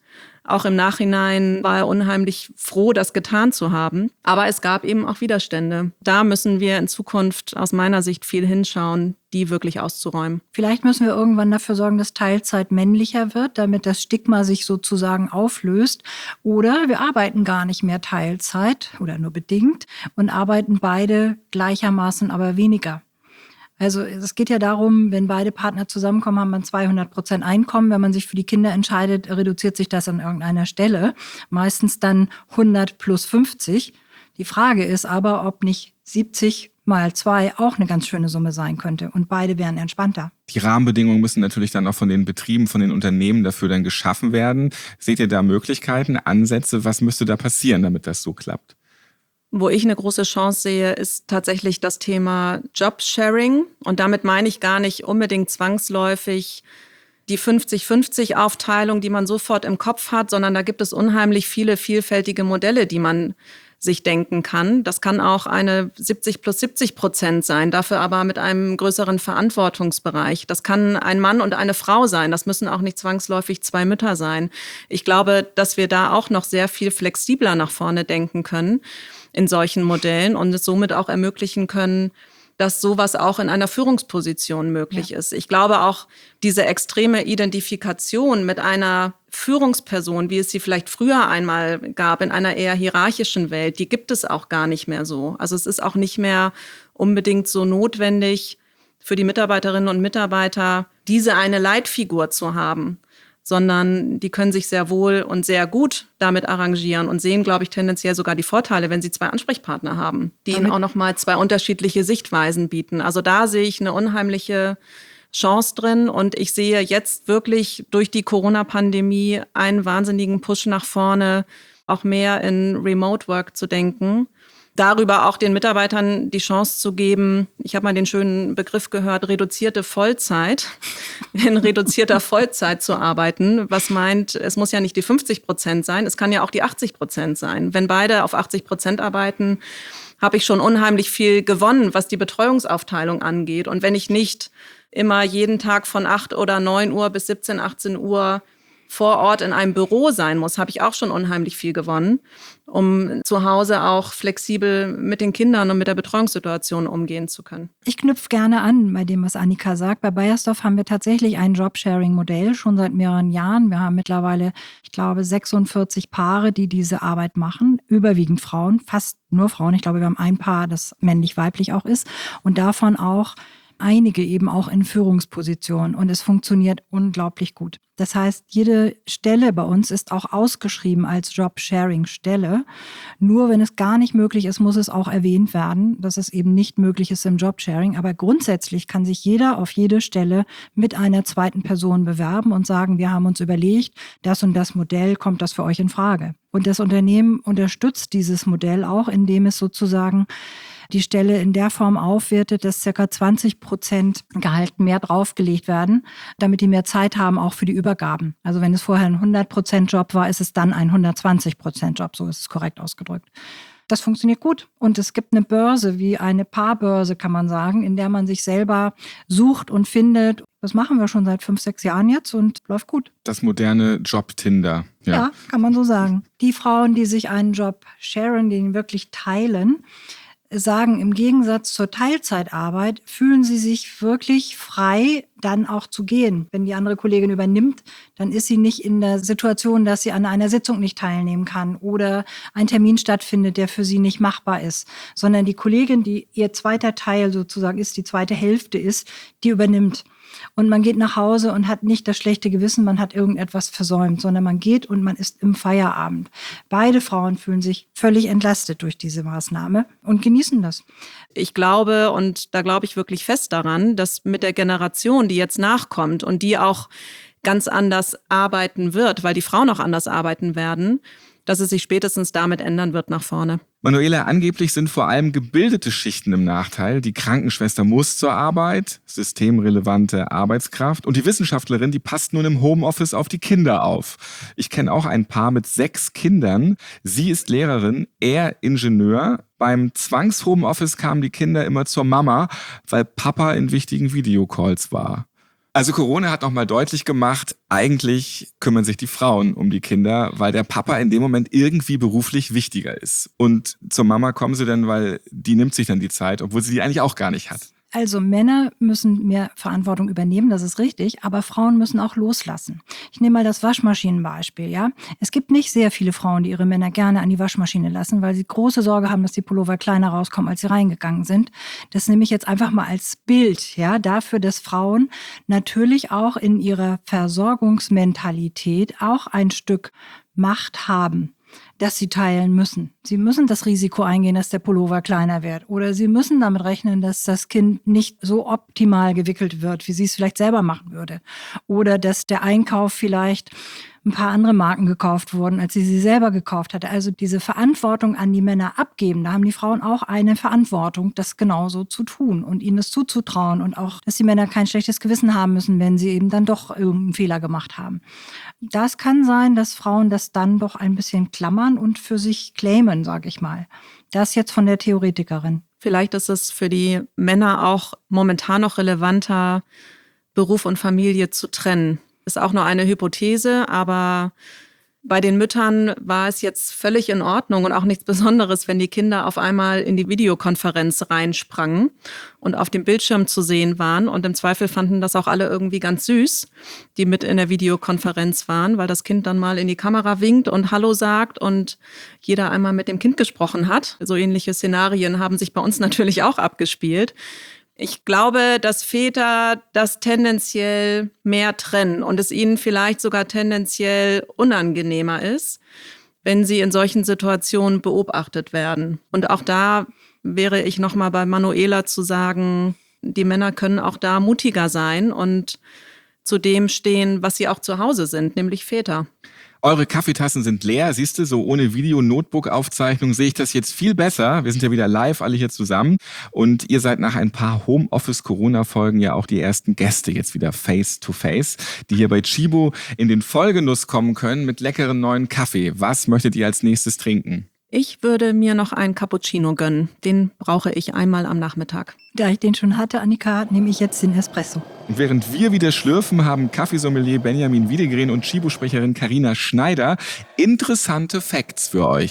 Auch im Nachhinein war er unheimlich froh, das getan zu haben. Aber es gab eben auch Widerstände. Da müssen wir in Zukunft aus meiner Sicht viel hinschauen, die wirklich auszuräumen. Vielleicht müssen wir irgendwann dafür sorgen, dass Teilzeit männlicher wird, damit das Stigma sich sozusagen auflöst. Oder wir arbeiten gar nicht mehr Teilzeit oder nur bedingt und arbeiten beide gleichermaßen, aber weniger. Also es geht ja darum, wenn beide Partner zusammenkommen, haben wir zweihundert Prozent Einkommen. Wenn man sich für die Kinder entscheidet, reduziert sich das an irgendeiner Stelle. Meistens dann hundert plus fünfzig. Die Frage ist aber, ob nicht siebzig mal zwei auch eine ganz schöne Summe sein könnte. Und beide wären entspannter. Die Rahmenbedingungen müssen natürlich dann auch von den Betrieben, von den Unternehmen dafür dann geschaffen werden. Seht ihr da Möglichkeiten, Ansätze? Was müsste da passieren, damit das so klappt? Wo ich eine große Chance sehe, ist tatsächlich das Thema Jobsharing. Und damit meine ich gar nicht unbedingt zwangsläufig die fünfzig fünfzig Aufteilung, die man sofort im Kopf hat, sondern da gibt es unheimlich viele vielfältige Modelle, die man sich denken kann. Das kann auch eine siebzig plus siebzig Prozent sein, dafür aber mit einem größeren Verantwortungsbereich. Das kann ein Mann und eine Frau sein. Das müssen auch nicht zwangsläufig zwei Mütter sein. Ich glaube, dass wir da auch noch sehr viel flexibler nach vorne denken können in solchen Modellen und es somit auch ermöglichen können, dass sowas auch in einer Führungsposition möglich ja. ist. Ich glaube auch, diese extreme Identifikation mit einer Führungsperson, wie es sie vielleicht früher einmal gab, in einer eher hierarchischen Welt, die gibt es auch gar nicht mehr so. Also es ist auch nicht mehr unbedingt so notwendig für die Mitarbeiterinnen und Mitarbeiter, diese eine Leitfigur zu haben, sondern die können sich sehr wohl und sehr gut damit arrangieren und sehen, glaube ich, tendenziell sogar die Vorteile, wenn sie zwei Ansprechpartner haben, die ihnen auch nochmal zwei unterschiedliche Sichtweisen bieten. Also da sehe ich eine unheimliche Chance drin und ich sehe jetzt wirklich durch die Corona-Pandemie einen wahnsinnigen Push nach vorne, auch mehr in Remote Work zu denken. Darüber auch den Mitarbeitern die Chance zu geben, ich habe mal den schönen Begriff gehört, reduzierte Vollzeit, in reduzierter Vollzeit zu arbeiten, was meint, es muss ja nicht die fünfzig Prozent sein, es kann ja auch die achtzig Prozent sein. Wenn beide auf achtzig Prozent arbeiten, habe ich schon unheimlich viel gewonnen, was die Betreuungsaufteilung angeht. Und wenn ich nicht immer jeden Tag von acht oder neun Uhr bis siebzehn, achtzehn Uhr vor Ort in einem Büro sein muss, habe ich auch schon unheimlich viel gewonnen, um zu Hause auch flexibel mit den Kindern und mit der Betreuungssituation umgehen zu können. Ich knüpfe gerne an bei dem, was Annika sagt. Bei Beiersdorf haben wir tatsächlich ein Jobsharing-Modell schon seit mehreren Jahren. Wir haben mittlerweile, ich glaube, sechsundvierzig Paare, die diese Arbeit machen, überwiegend Frauen, fast nur Frauen. Ich glaube, wir haben ein Paar, das männlich-weiblich auch ist und davon auch einige eben auch in Führungspositionen und es funktioniert unglaublich gut. Das heißt, jede Stelle bei uns ist auch ausgeschrieben als Job-Sharing-Stelle. Nur wenn es gar nicht möglich ist, muss es auch erwähnt werden, dass es eben nicht möglich ist im Job-Sharing. Aber grundsätzlich kann sich jeder auf jede Stelle mit einer zweiten Person bewerben und sagen, wir haben uns überlegt, das und das Modell, kommt das für euch in Frage? Und das Unternehmen unterstützt dieses Modell auch, indem es sozusagen die Stelle in der Form aufwertet, dass ca. zwanzig Prozent Gehalt mehr draufgelegt werden, damit die mehr Zeit haben, auch für die Übergaben. Also wenn es vorher ein hundert Prozent Job war, ist es dann ein hundertzwanzig Prozent Job, so ist es korrekt ausgedrückt. Das funktioniert gut. Und es gibt eine Börse, wie eine Paarbörse, kann man sagen, in der man sich selber sucht und findet. Das machen wir schon seit fünf, sechs Jahren jetzt und läuft gut. Das moderne Job-Tinder. Ja. Ja, kann man so sagen. Die Frauen, die sich einen Job sharen, den wirklich teilen, sagen, im Gegensatz zur Teilzeitarbeit fühlen sie sich wirklich frei, dann auch zu gehen. Wenn die andere Kollegin übernimmt, dann ist sie nicht in der Situation, dass sie an einer Sitzung nicht teilnehmen kann oder ein Termin stattfindet, der für sie nicht machbar ist, sondern die Kollegin, die ihr zweiter Teil sozusagen ist, die zweite Hälfte ist, die übernimmt. Und man geht nach Hause und hat nicht das schlechte Gewissen, man hat irgendetwas versäumt, sondern man geht und man ist im Feierabend. Beide Frauen fühlen sich völlig entlastet durch diese Maßnahme und genießen das. Ich glaube, und da glaube ich wirklich fest daran, dass mit der Generation, die jetzt nachkommt und die auch ganz anders arbeiten wird, weil die Frauen auch anders arbeiten werden, dass es sich spätestens damit ändern wird nach vorne. Manuela, angeblich sind vor allem gebildete Schichten im Nachteil. Die Krankenschwester muss zur Arbeit, systemrelevante Arbeitskraft. Und die Wissenschaftlerin, die passt nun im Homeoffice auf die Kinder auf. Ich kenne auch ein Paar mit sechs Kindern. Sie ist Lehrerin, er Ingenieur. Beim Zwangs-Homeoffice kamen die Kinder immer zur Mama, weil Papa in wichtigen Videocalls war. Also Corona hat nochmal deutlich gemacht, eigentlich kümmern sich die Frauen um die Kinder, weil der Papa in dem Moment irgendwie beruflich wichtiger ist. Und zur Mama kommen sie dann, weil die nimmt sich dann die Zeit, obwohl sie die eigentlich auch gar nicht hat. Also Männer müssen mehr Verantwortung übernehmen, das ist richtig, aber Frauen müssen auch loslassen. Ich nehme mal das Waschmaschinenbeispiel, ja. Es gibt nicht sehr viele Frauen, die ihre Männer gerne an die Waschmaschine lassen, weil sie große Sorge haben, dass die Pullover kleiner rauskommen, als sie reingegangen sind. Das nehme ich jetzt einfach mal als Bild, ja, dafür, dass Frauen natürlich auch in ihrer Versorgungsmentalität auch ein Stück Macht haben, dass sie teilen müssen. Sie müssen das Risiko eingehen, dass der Pullover kleiner wird. Oder sie müssen damit rechnen, dass das Kind nicht so optimal gewickelt wird, wie sie es vielleicht selber machen würde. Oder dass der Einkauf vielleicht ein paar andere Marken gekauft wurden, als sie sie selber gekauft hatte. Also diese Verantwortung an die Männer abgeben, da haben die Frauen auch eine Verantwortung, das genauso zu tun und ihnen das zuzutrauen und auch, dass die Männer kein schlechtes Gewissen haben müssen, wenn sie eben dann doch irgendeinen Fehler gemacht haben. Das kann sein, dass Frauen das dann doch ein bisschen klammern und für sich claimen, sage ich mal. Das jetzt von der Theoretikerin. Vielleicht ist es für die Männer auch momentan noch relevanter, Beruf und Familie zu trennen. Ist auch nur eine Hypothese, aber bei den Müttern war es jetzt völlig in Ordnung und auch nichts Besonderes, wenn die Kinder auf einmal in die Videokonferenz reinsprangen und auf dem Bildschirm zu sehen waren. Und im Zweifel fanden das auch alle irgendwie ganz süß, die mit in der Videokonferenz waren, weil das Kind dann mal in die Kamera winkt und Hallo sagt und jeder einmal mit dem Kind gesprochen hat. So ähnliche Szenarien haben sich bei uns natürlich auch abgespielt. Ich glaube, dass Väter das tendenziell mehr trennen und es ihnen vielleicht sogar tendenziell unangenehmer ist, wenn sie in solchen Situationen beobachtet werden. Und auch da wäre ich nochmal bei Manuela zu sagen, die Männer können auch da mutiger sein und zu dem stehen, was sie auch zu Hause sind, nämlich Väter. Eure Kaffeetassen sind leer, siehst du, so ohne Video-Notebook-Aufzeichnung sehe ich das jetzt viel besser. Wir sind ja wieder live, alle hier zusammen. Und ihr seid nach ein paar Homeoffice-Corona-Folgen ja auch die ersten Gäste jetzt wieder face-to-face, die hier bei Tchibo in den Vollgenuss kommen können mit leckeren neuen Kaffee. Was möchtet ihr als nächstes trinken? Ich würde mir noch einen Cappuccino gönnen. Den brauche ich einmal am Nachmittag. Da ich den schon hatte, Annika, nehme ich jetzt den Espresso. Und während wir wieder schlürfen, haben Kaffeesommelier Benjamin Wiedegren und Tchibo-Sprecherin Carina Schneider interessante Facts für euch.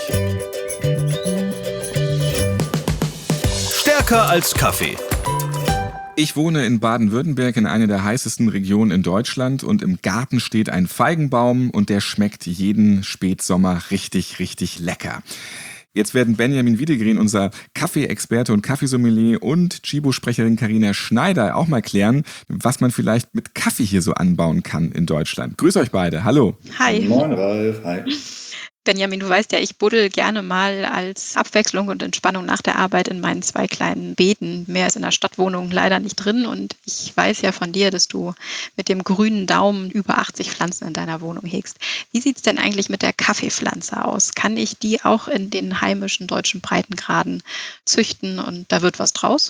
Stärker als Kaffee. Ich wohne in Baden-Württemberg in einer der heißesten Regionen in Deutschland und im Garten steht ein Feigenbaum und der schmeckt jeden Spätsommer richtig, richtig lecker. Jetzt werden Benjamin Wiedegren, unser Kaffee-Experte und Kaffeesommelier, und Tchibo-Sprecherin Carina Schneider auch mal klären, was man vielleicht mit Kaffee hier so anbauen kann in Deutschland. Grüß euch beide, hallo. Hi. Moin Ralf, hi. Benjamin, du weißt ja, ich buddel gerne mal als Abwechslung und Entspannung nach der Arbeit in meinen zwei kleinen Beeten. Mehr ist in der Stadtwohnung leider nicht drin und ich weiß ja von dir, dass du mit dem grünen Daumen über achtzig Pflanzen in deiner Wohnung hegst. Wie sieht es denn eigentlich mit der Kaffeepflanze aus? Kann ich die auch in den heimischen deutschen Breitengraden züchten und da wird was draus?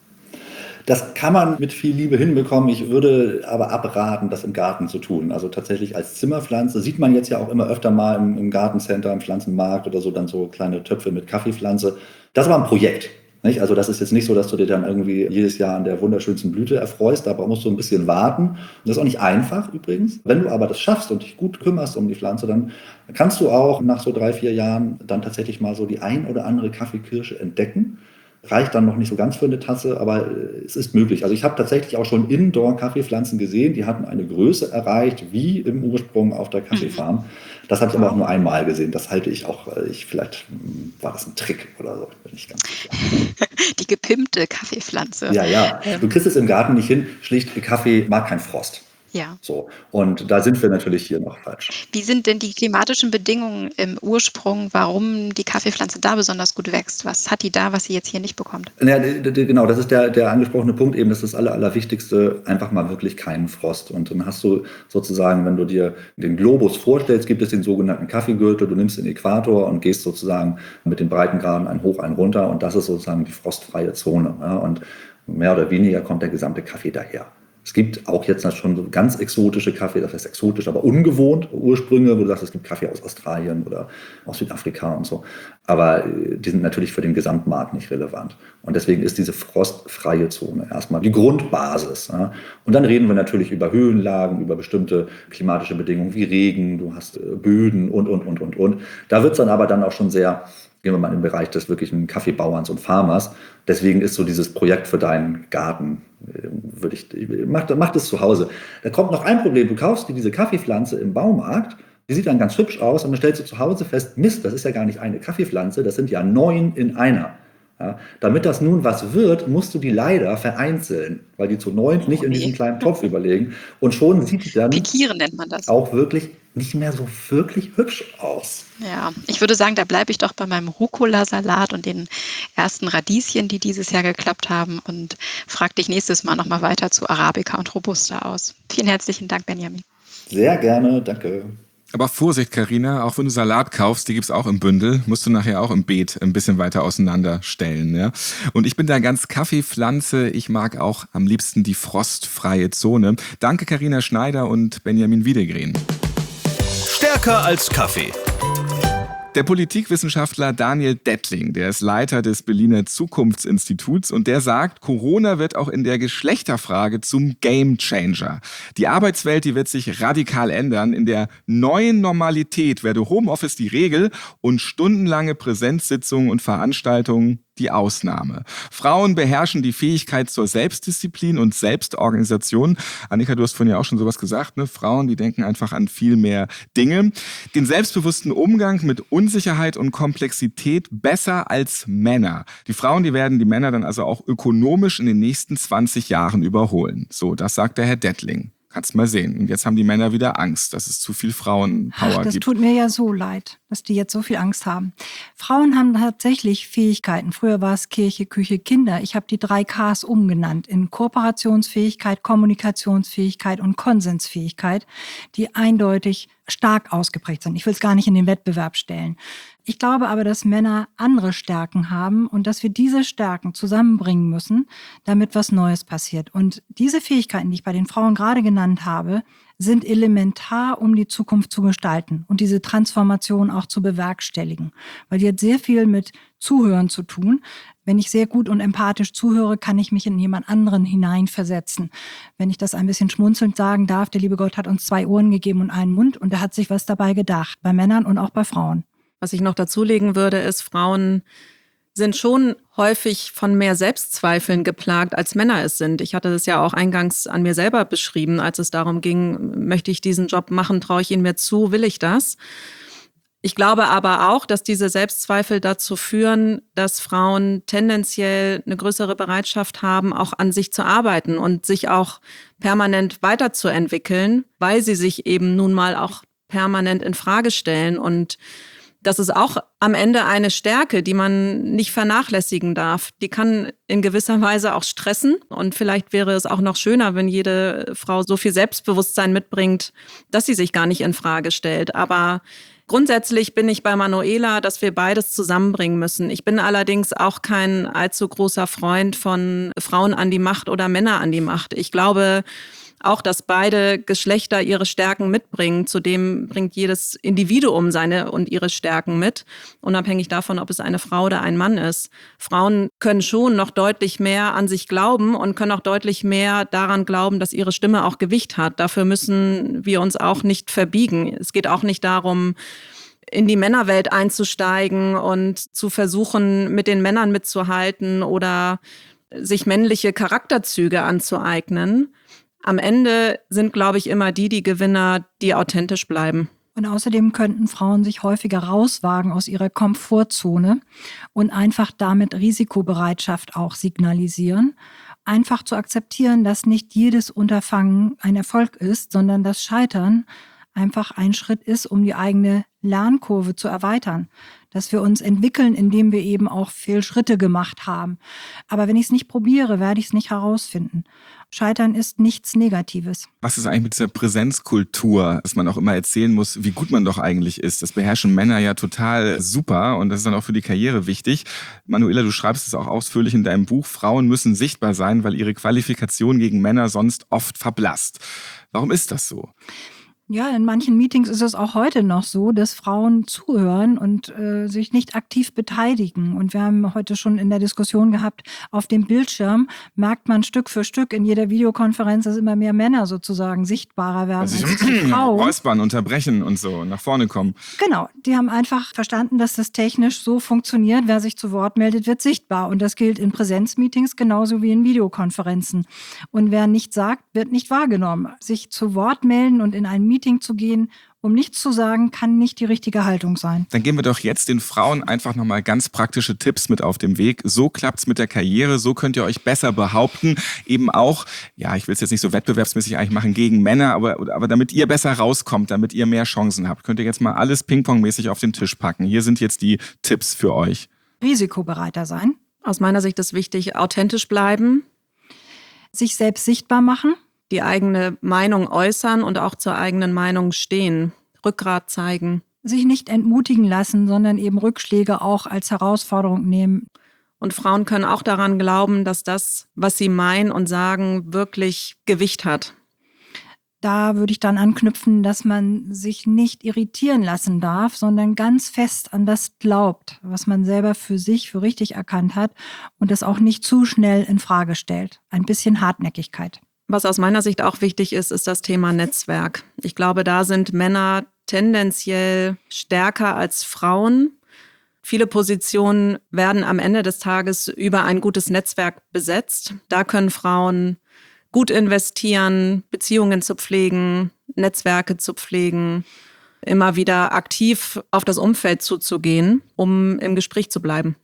Das kann man mit viel Liebe hinbekommen. Ich würde aber abraten, das im Garten zu tun. Also tatsächlich als Zimmerpflanze sieht man jetzt ja auch immer öfter mal im, im Gartencenter, im Pflanzenmarkt oder so, dann so kleine Töpfe mit Kaffeepflanze. Das ist aber ein Projekt. Nicht? Also das ist jetzt nicht so, dass du dir dann irgendwie jedes Jahr an der wunderschönsten Blüte erfreust. Da musst du ein bisschen warten. Und das ist auch nicht einfach übrigens. Wenn du aber das schaffst und dich gut kümmerst um die Pflanze, dann kannst du auch nach so drei, vier Jahren dann tatsächlich mal so die ein oder andere Kaffeekirsche entdecken. Reicht dann noch nicht so ganz für eine Tasse, aber es ist möglich. Also ich habe tatsächlich auch schon Indoor-Kaffeepflanzen gesehen, die hatten eine Größe erreicht, wie im Ursprung auf der Kaffeefarm. Das habe ich aber auch nur einmal gesehen. Das halte ich auch, ich, vielleicht war das ein Trick oder so, bin ich ganz sicher. Die gepimpte Kaffeepflanze. Ja, ja. Du kriegst es im Garten nicht hin. Schlicht, Kaffee mag keinen Frost. Ja. So. Und da sind wir natürlich hier noch falsch. Wie sind denn die klimatischen Bedingungen im Ursprung, warum die Kaffeepflanze da besonders gut wächst? Was hat die da, was sie jetzt hier nicht bekommt? Ja, genau, das ist der, der angesprochene Punkt eben, das ist das Aller, Allerwichtigste, einfach mal wirklich keinen Frost. Und dann hast du sozusagen, wenn du dir den Globus vorstellst, gibt es den sogenannten Kaffeegürtel, du nimmst den Äquator und gehst sozusagen mit den Breitengraden ein hoch, ein runter und das ist sozusagen die frostfreie Zone. Ja, und mehr oder weniger kommt der gesamte Kaffee daher. Es gibt auch jetzt schon so ganz exotische Kaffee, das heißt exotisch, aber ungewohnt Ursprünge, wo du sagst, es gibt Kaffee aus Australien oder aus Südafrika und so. Aber die sind natürlich für den Gesamtmarkt nicht relevant. Und deswegen ist diese frostfreie Zone erstmal die Grundbasis. Ja. Und dann reden wir natürlich über Höhenlagen, über bestimmte klimatische Bedingungen wie Regen, du hast Böden und, und, und, und, und. Da wird es dann aber dann auch schon sehr, gehen wir mal im Bereich des wirklichen Kaffeebauerns und Farmers. Deswegen ist so dieses Projekt für deinen Garten, würde ich, mach, mach das zu Hause. Da kommt noch ein Problem. Du kaufst dir diese Kaffeepflanze im Baumarkt, die sieht dann ganz hübsch aus und dann stellst du zu Hause fest, Mist, das ist ja gar nicht eine Kaffeepflanze, das sind ja neun in einer. Ja, damit das nun was wird, musst du die leider vereinzeln, weil die zu neunt nicht in diesem kleinen Topf überlegen. Und schon sieht die dann Pikieren nennt man das. Auch wirklich nicht mehr so wirklich hübsch aus. Ja, ich würde sagen, da bleibe ich doch bei meinem Rucola-Salat und den ersten Radieschen, die dieses Jahr geklappt haben, und frage dich nächstes Mal nochmal weiter zu Arabica und Robusta aus. Vielen herzlichen Dank, Benjamin. Sehr gerne, danke. Aber Vorsicht, Carina, auch wenn du Salat kaufst, die gibt's auch im Bündel, musst du nachher auch im Beet ein bisschen weiter auseinander stellen. Ja? Und ich bin da ganz Kaffeepflanze. Ich mag auch am liebsten die frostfreie Zone. Danke, Carina Schneider und Benjamin Wiedegren. Stärker als Kaffee. Der Politikwissenschaftler Daniel Dettling, der ist Leiter des Berliner Zukunftsinstituts und der sagt, Corona wird auch in der Geschlechterfrage zum Gamechanger. Die Arbeitswelt, die wird sich radikal ändern. In der neuen Normalität werde Homeoffice die Regel und stundenlange Präsenzsitzungen und Veranstaltungen die Ausnahme. Frauen beherrschen die Fähigkeit zur Selbstdisziplin und Selbstorganisation. Annika, du hast vorhin ja auch schon sowas gesagt, ne? Frauen, die denken einfach an viel mehr Dinge. Den selbstbewussten Umgang mit Unsicherheit und Komplexität besser als Männer. Die Frauen, die werden die Männer dann also auch ökonomisch in den nächsten zwanzig Jahren überholen. So, das sagt der Herr Dettling. Kannst mal sehen. Und jetzt haben die Männer wieder Angst, dass es zu viel Frauenpower Ach, das gibt. tut mir ja so leid, dass die jetzt so viel Angst haben. Frauen haben tatsächlich Fähigkeiten. Früher war es Kirche, Küche, Kinder. Ich habe die drei Ks umgenannt in Kooperationsfähigkeit, Kommunikationsfähigkeit und Konsensfähigkeit, die eindeutig stark ausgeprägt sind. Ich will es gar nicht in den Wettbewerb stellen. Ich glaube aber, dass Männer andere Stärken haben und dass wir diese Stärken zusammenbringen müssen, damit was Neues passiert. Und diese Fähigkeiten, die ich bei den Frauen gerade genannt habe, sind elementar, um die Zukunft zu gestalten und diese Transformation auch zu bewerkstelligen. Weil die hat sehr viel mit Zuhören zu tun. Wenn ich sehr gut und empathisch zuhöre, kann ich mich in jemand anderen hineinversetzen. Wenn ich das ein bisschen schmunzelnd sagen darf, der liebe Gott hat uns zwei Ohren gegeben und einen Mund und er hat sich was dabei gedacht, bei Männern und auch bei Frauen. Was ich noch dazulegen würde, ist, Frauen sind schon häufig von mehr Selbstzweifeln geplagt, als Männer es sind. Ich hatte das ja auch eingangs an mir selber beschrieben, als es darum ging, möchte ich diesen Job machen, traue ich ihn mir zu, will ich das? Ich glaube aber auch, dass diese Selbstzweifel dazu führen, dass Frauen tendenziell eine größere Bereitschaft haben, auch an sich zu arbeiten und sich auch permanent weiterzuentwickeln, weil sie sich eben nun mal auch permanent in Frage stellen. Und das ist auch am Ende eine Stärke, die man nicht vernachlässigen darf. Die kann in gewisser Weise auch stressen. Und vielleicht wäre es auch noch schöner, wenn jede Frau so viel Selbstbewusstsein mitbringt, dass sie sich gar nicht in Frage stellt. Aber grundsätzlich bin ich bei Manuela, dass wir beides zusammenbringen müssen. Ich bin allerdings auch kein allzu großer Freund von Frauen an die Macht oder Männer an die Macht. Ich glaube auch, dass beide Geschlechter ihre Stärken mitbringen. Zudem bringt jedes Individuum seine und ihre Stärken mit, unabhängig davon, ob es eine Frau oder ein Mann ist. Frauen können schon noch deutlich mehr an sich glauben und können auch deutlich mehr daran glauben, dass ihre Stimme auch Gewicht hat. Dafür müssen wir uns auch nicht verbiegen. Es geht auch nicht darum, in die Männerwelt einzusteigen und zu versuchen, mit den Männern mitzuhalten oder sich männliche Charakterzüge anzueignen. Am Ende sind, glaube ich, immer die die Gewinner, die authentisch bleiben. Und außerdem könnten Frauen sich häufiger rauswagen aus ihrer Komfortzone und einfach damit Risikobereitschaft auch signalisieren. Einfach zu akzeptieren, dass nicht jedes Unterfangen ein Erfolg ist, sondern das Scheitern einfach ein Schritt ist, um die eigene Lernkurve zu erweitern. Dass wir uns entwickeln, indem wir eben auch viel Schritte gemacht haben. Aber wenn ich es nicht probiere, werde ich es nicht herausfinden. Scheitern ist nichts Negatives. Was ist eigentlich mit dieser Präsenzkultur, dass man auch immer erzählen muss, wie gut man doch eigentlich ist? Das beherrschen Männer ja total super und das ist dann auch für die Karriere wichtig. Manuela, du schreibst es auch ausführlich in deinem Buch, Frauen müssen sichtbar sein, weil ihre Qualifikation gegen Männer sonst oft verblasst. Warum ist das so? Ja, in manchen Meetings ist es auch heute noch so, dass Frauen zuhören und äh, sich nicht aktiv beteiligen. Und wir haben heute schon in der Diskussion gehabt, auf dem Bildschirm merkt man Stück für Stück in jeder Videokonferenz, dass immer mehr Männer sozusagen sichtbarer werden Also als die Frauen. Räuspern, unterbrechen und so, nach vorne kommen. Genau, die haben einfach verstanden, dass das technisch so funktioniert. Wer sich zu Wort meldet, wird sichtbar. Und das gilt in Präsenzmeetings genauso wie in Videokonferenzen. Und wer nichts sagt, wird nicht wahrgenommen. Sich zu Wort melden und in ein Meeting zu gehen, um nichts zu sagen, kann nicht die richtige Haltung sein. Dann geben wir doch jetzt den Frauen einfach nochmal ganz praktische Tipps mit auf den Weg. So klappt's mit der Karriere, so könnt ihr euch besser behaupten. Eben auch, ja, ich will es jetzt nicht so wettbewerbsmäßig eigentlich machen gegen Männer, aber, aber damit ihr besser rauskommt, damit ihr mehr Chancen habt, könnt ihr jetzt mal alles pingpongmäßig auf den Tisch packen. Hier sind jetzt die Tipps für euch. Risikobereiter sein. Aus meiner Sicht ist wichtig, authentisch bleiben. Sich selbst sichtbar machen. Die eigene Meinung äußern und auch zur eigenen Meinung stehen. Rückgrat zeigen. Sich nicht entmutigen lassen, sondern eben Rückschläge auch als Herausforderung nehmen. Und Frauen können auch daran glauben, dass das, was sie meinen und sagen, wirklich Gewicht hat. Da würde ich dann anknüpfen, dass man sich nicht irritieren lassen darf, sondern ganz fest an das glaubt, was man selber für sich für richtig erkannt hat und das auch nicht zu schnell in Frage stellt. Ein bisschen Hartnäckigkeit. Was aus meiner Sicht auch wichtig ist, ist das Thema Netzwerk. Ich glaube, da sind Männer tendenziell stärker als Frauen. Viele Positionen werden am Ende des Tages über ein gutes Netzwerk besetzt. Da können Frauen gut investieren, Beziehungen zu pflegen, Netzwerke zu pflegen, immer wieder aktiv auf das Umfeld zuzugehen, um im Gespräch zu bleiben.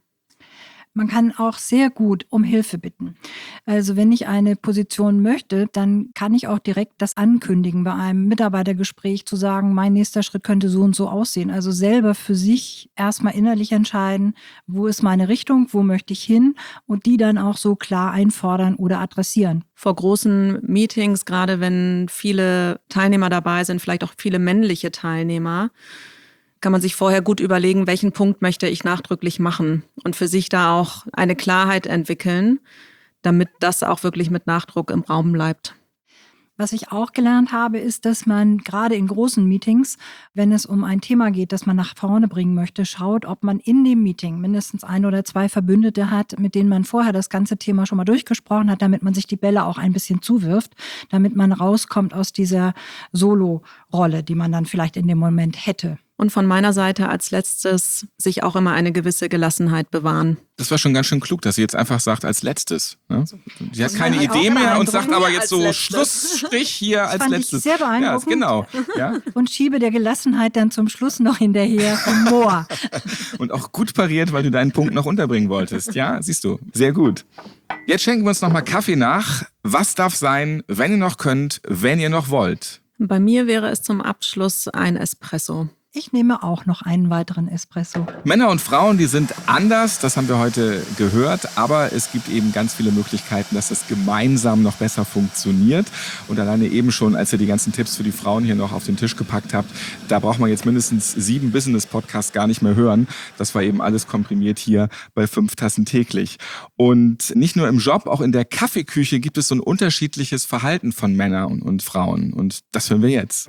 Man kann auch sehr gut um Hilfe bitten. Also wenn ich eine Position möchte, dann kann ich auch direkt das ankündigen bei einem Mitarbeitergespräch, zu sagen, mein nächster Schritt könnte so und so aussehen. Also selber für sich erstmal innerlich entscheiden, wo ist meine Richtung, wo möchte ich hin und die dann auch so klar einfordern oder adressieren. Vor großen Meetings, gerade wenn viele Teilnehmer dabei sind, vielleicht auch viele männliche Teilnehmer, kann man sich vorher gut überlegen, welchen Punkt möchte ich nachdrücklich machen und für sich da auch eine Klarheit entwickeln, damit das auch wirklich mit Nachdruck im Raum bleibt. Was ich auch gelernt habe, ist, dass man gerade in großen Meetings, wenn es um ein Thema geht, das man nach vorne bringen möchte, schaut, ob man in dem Meeting mindestens ein oder zwei Verbündete hat, mit denen man vorher das ganze Thema schon mal durchgesprochen hat, damit man sich die Bälle auch ein bisschen zuwirft, damit man rauskommt aus dieser Solo-Rolle, die man dann vielleicht in dem Moment hätte. Und von meiner Seite als letztes sich auch immer eine gewisse Gelassenheit bewahren. Das war schon ganz schön klug, dass sie jetzt einfach sagt als letztes. Ne? Sie hat keine war Idee auch mehr und sagt aber jetzt als so letztes. Schlussstrich hier Das als fand letztes. ich sehr beeindruckend. Ja, genau. Ja. Und schiebe der Gelassenheit dann zum Schluss noch hinterher Humor. Und auch gut pariert, weil du deinen Punkt noch unterbringen wolltest. Ja, siehst du. Sehr gut. Jetzt schenken wir uns noch mal Kaffee nach. Was darf sein, wenn ihr noch könnt, wenn ihr noch wollt? Bei mir wäre es zum Abschluss ein Espresso. Ich nehme auch noch einen weiteren Espresso. Männer und Frauen, die sind anders, das haben wir heute gehört, aber es gibt eben ganz viele Möglichkeiten, dass das gemeinsam noch besser funktioniert. Und alleine eben schon, als ihr die ganzen Tipps für die Frauen hier noch auf den Tisch gepackt habt, da braucht man jetzt mindestens sieben Business-Podcasts gar nicht mehr hören. Das war eben alles komprimiert hier bei fünf Tassen täglich. Und nicht nur im Job, auch in der Kaffeeküche gibt es so ein unterschiedliches Verhalten von Männern und Frauen. Und das hören wir jetzt.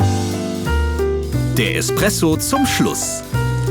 Der Espresso zum Schluss.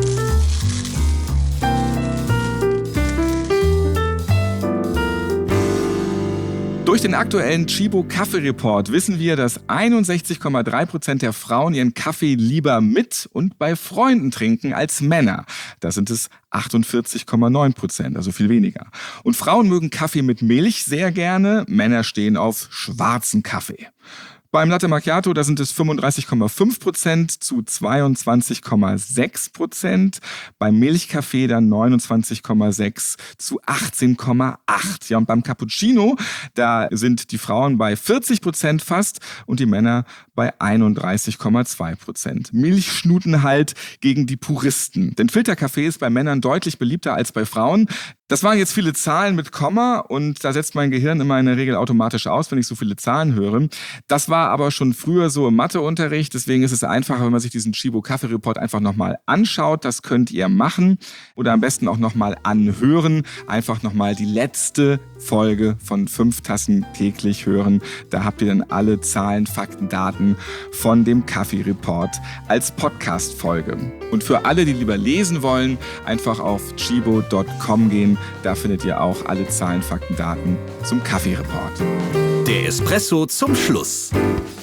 Durch den aktuellen Chibo Kaffee-Report wissen wir, dass einundsechzig Komma drei Prozent der Frauen ihren Kaffee lieber mit und bei Freunden trinken als Männer. Da sind es achtundvierzig Komma neun Prozent, also viel weniger. Und Frauen mögen Kaffee mit Milch sehr gerne, Männer stehen auf schwarzen Kaffee. Beim Latte Macchiato, da sind es fünfunddreißig Komma fünf Prozent zu zweiundzwanzig Komma sechs Prozent. Beim Milchkaffee dann neunundzwanzig Komma sechs zu achtzehn Komma acht. Ja, und beim Cappuccino, da sind die Frauen bei vierzig Prozent fast und die Männer bei einunddreißig Komma zwei Prozent. Milchschnutenhalt gegen die Puristen. Denn Filterkaffee ist bei Männern deutlich beliebter als bei Frauen. Das waren jetzt viele Zahlen mit Komma und da setzt mein Gehirn immer in der Regel automatisch aus, wenn ich so viele Zahlen höre. Das war aber schon früher so im Matheunterricht, deswegen ist es einfacher, wenn man sich diesen Chibo Kaffee Report einfach nochmal anschaut. Das könnt ihr machen oder am besten auch nochmal anhören. Einfach nochmal die letzte Folge von fünf Tassen täglich hören. Da habt ihr dann alle Zahlen, Fakten, Daten von dem Kaffee Report als Podcast-Folge. Und für alle, die lieber lesen wollen, einfach auf chibo Punkt com gehen. Da findet ihr auch alle Zahlen, Fakten, Daten zum Kaffee Report. Der Espresso zum Schluss.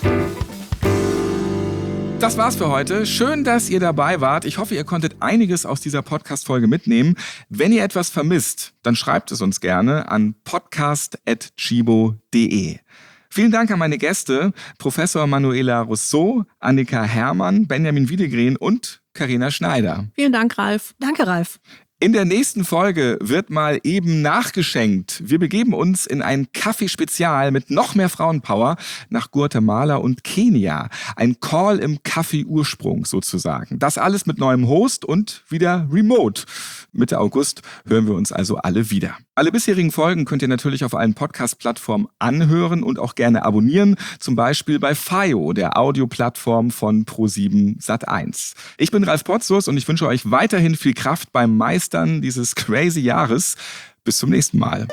Das war's für heute. Schön, dass ihr dabei wart. Ich hoffe, ihr konntet einiges aus dieser Podcast-Folge mitnehmen. Wenn ihr etwas vermisst, dann schreibt es uns gerne an podcast at chibo punkt de. Vielen Dank an meine Gäste, Professor Manuela Rousseau, Annika Herrmann, Benjamin Wiedegren und Carina Schneider. Vielen Dank, Ralf. Danke, Ralf. In der nächsten Folge wird mal eben nachgeschenkt. Wir begeben uns in ein Kaffeespezial mit noch mehr Frauenpower nach Guatemala und Kenia. Ein Call im Kaffee-Ursprung sozusagen. Das alles mit neuem Host und wieder remote. Mitte August hören wir uns also alle wieder. Alle bisherigen Folgen könnt ihr natürlich auf allen Podcast-Plattformen anhören und auch gerne abonnieren. Zum Beispiel bei Fayo, der Audioplattform von ProSieben Sat eins. Ich bin Ralf Potzus und ich wünsche euch weiterhin viel Kraft beim Meistern dieses crazy Jahres. Bis zum nächsten Mal.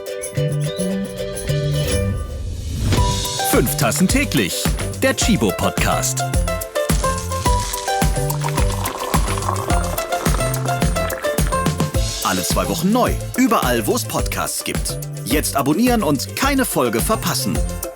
Fünf Tassen täglich. Der Chibo Podcast. Alle zwei Wochen neu. Überall, wo es Podcasts gibt. Jetzt abonnieren und keine Folge verpassen.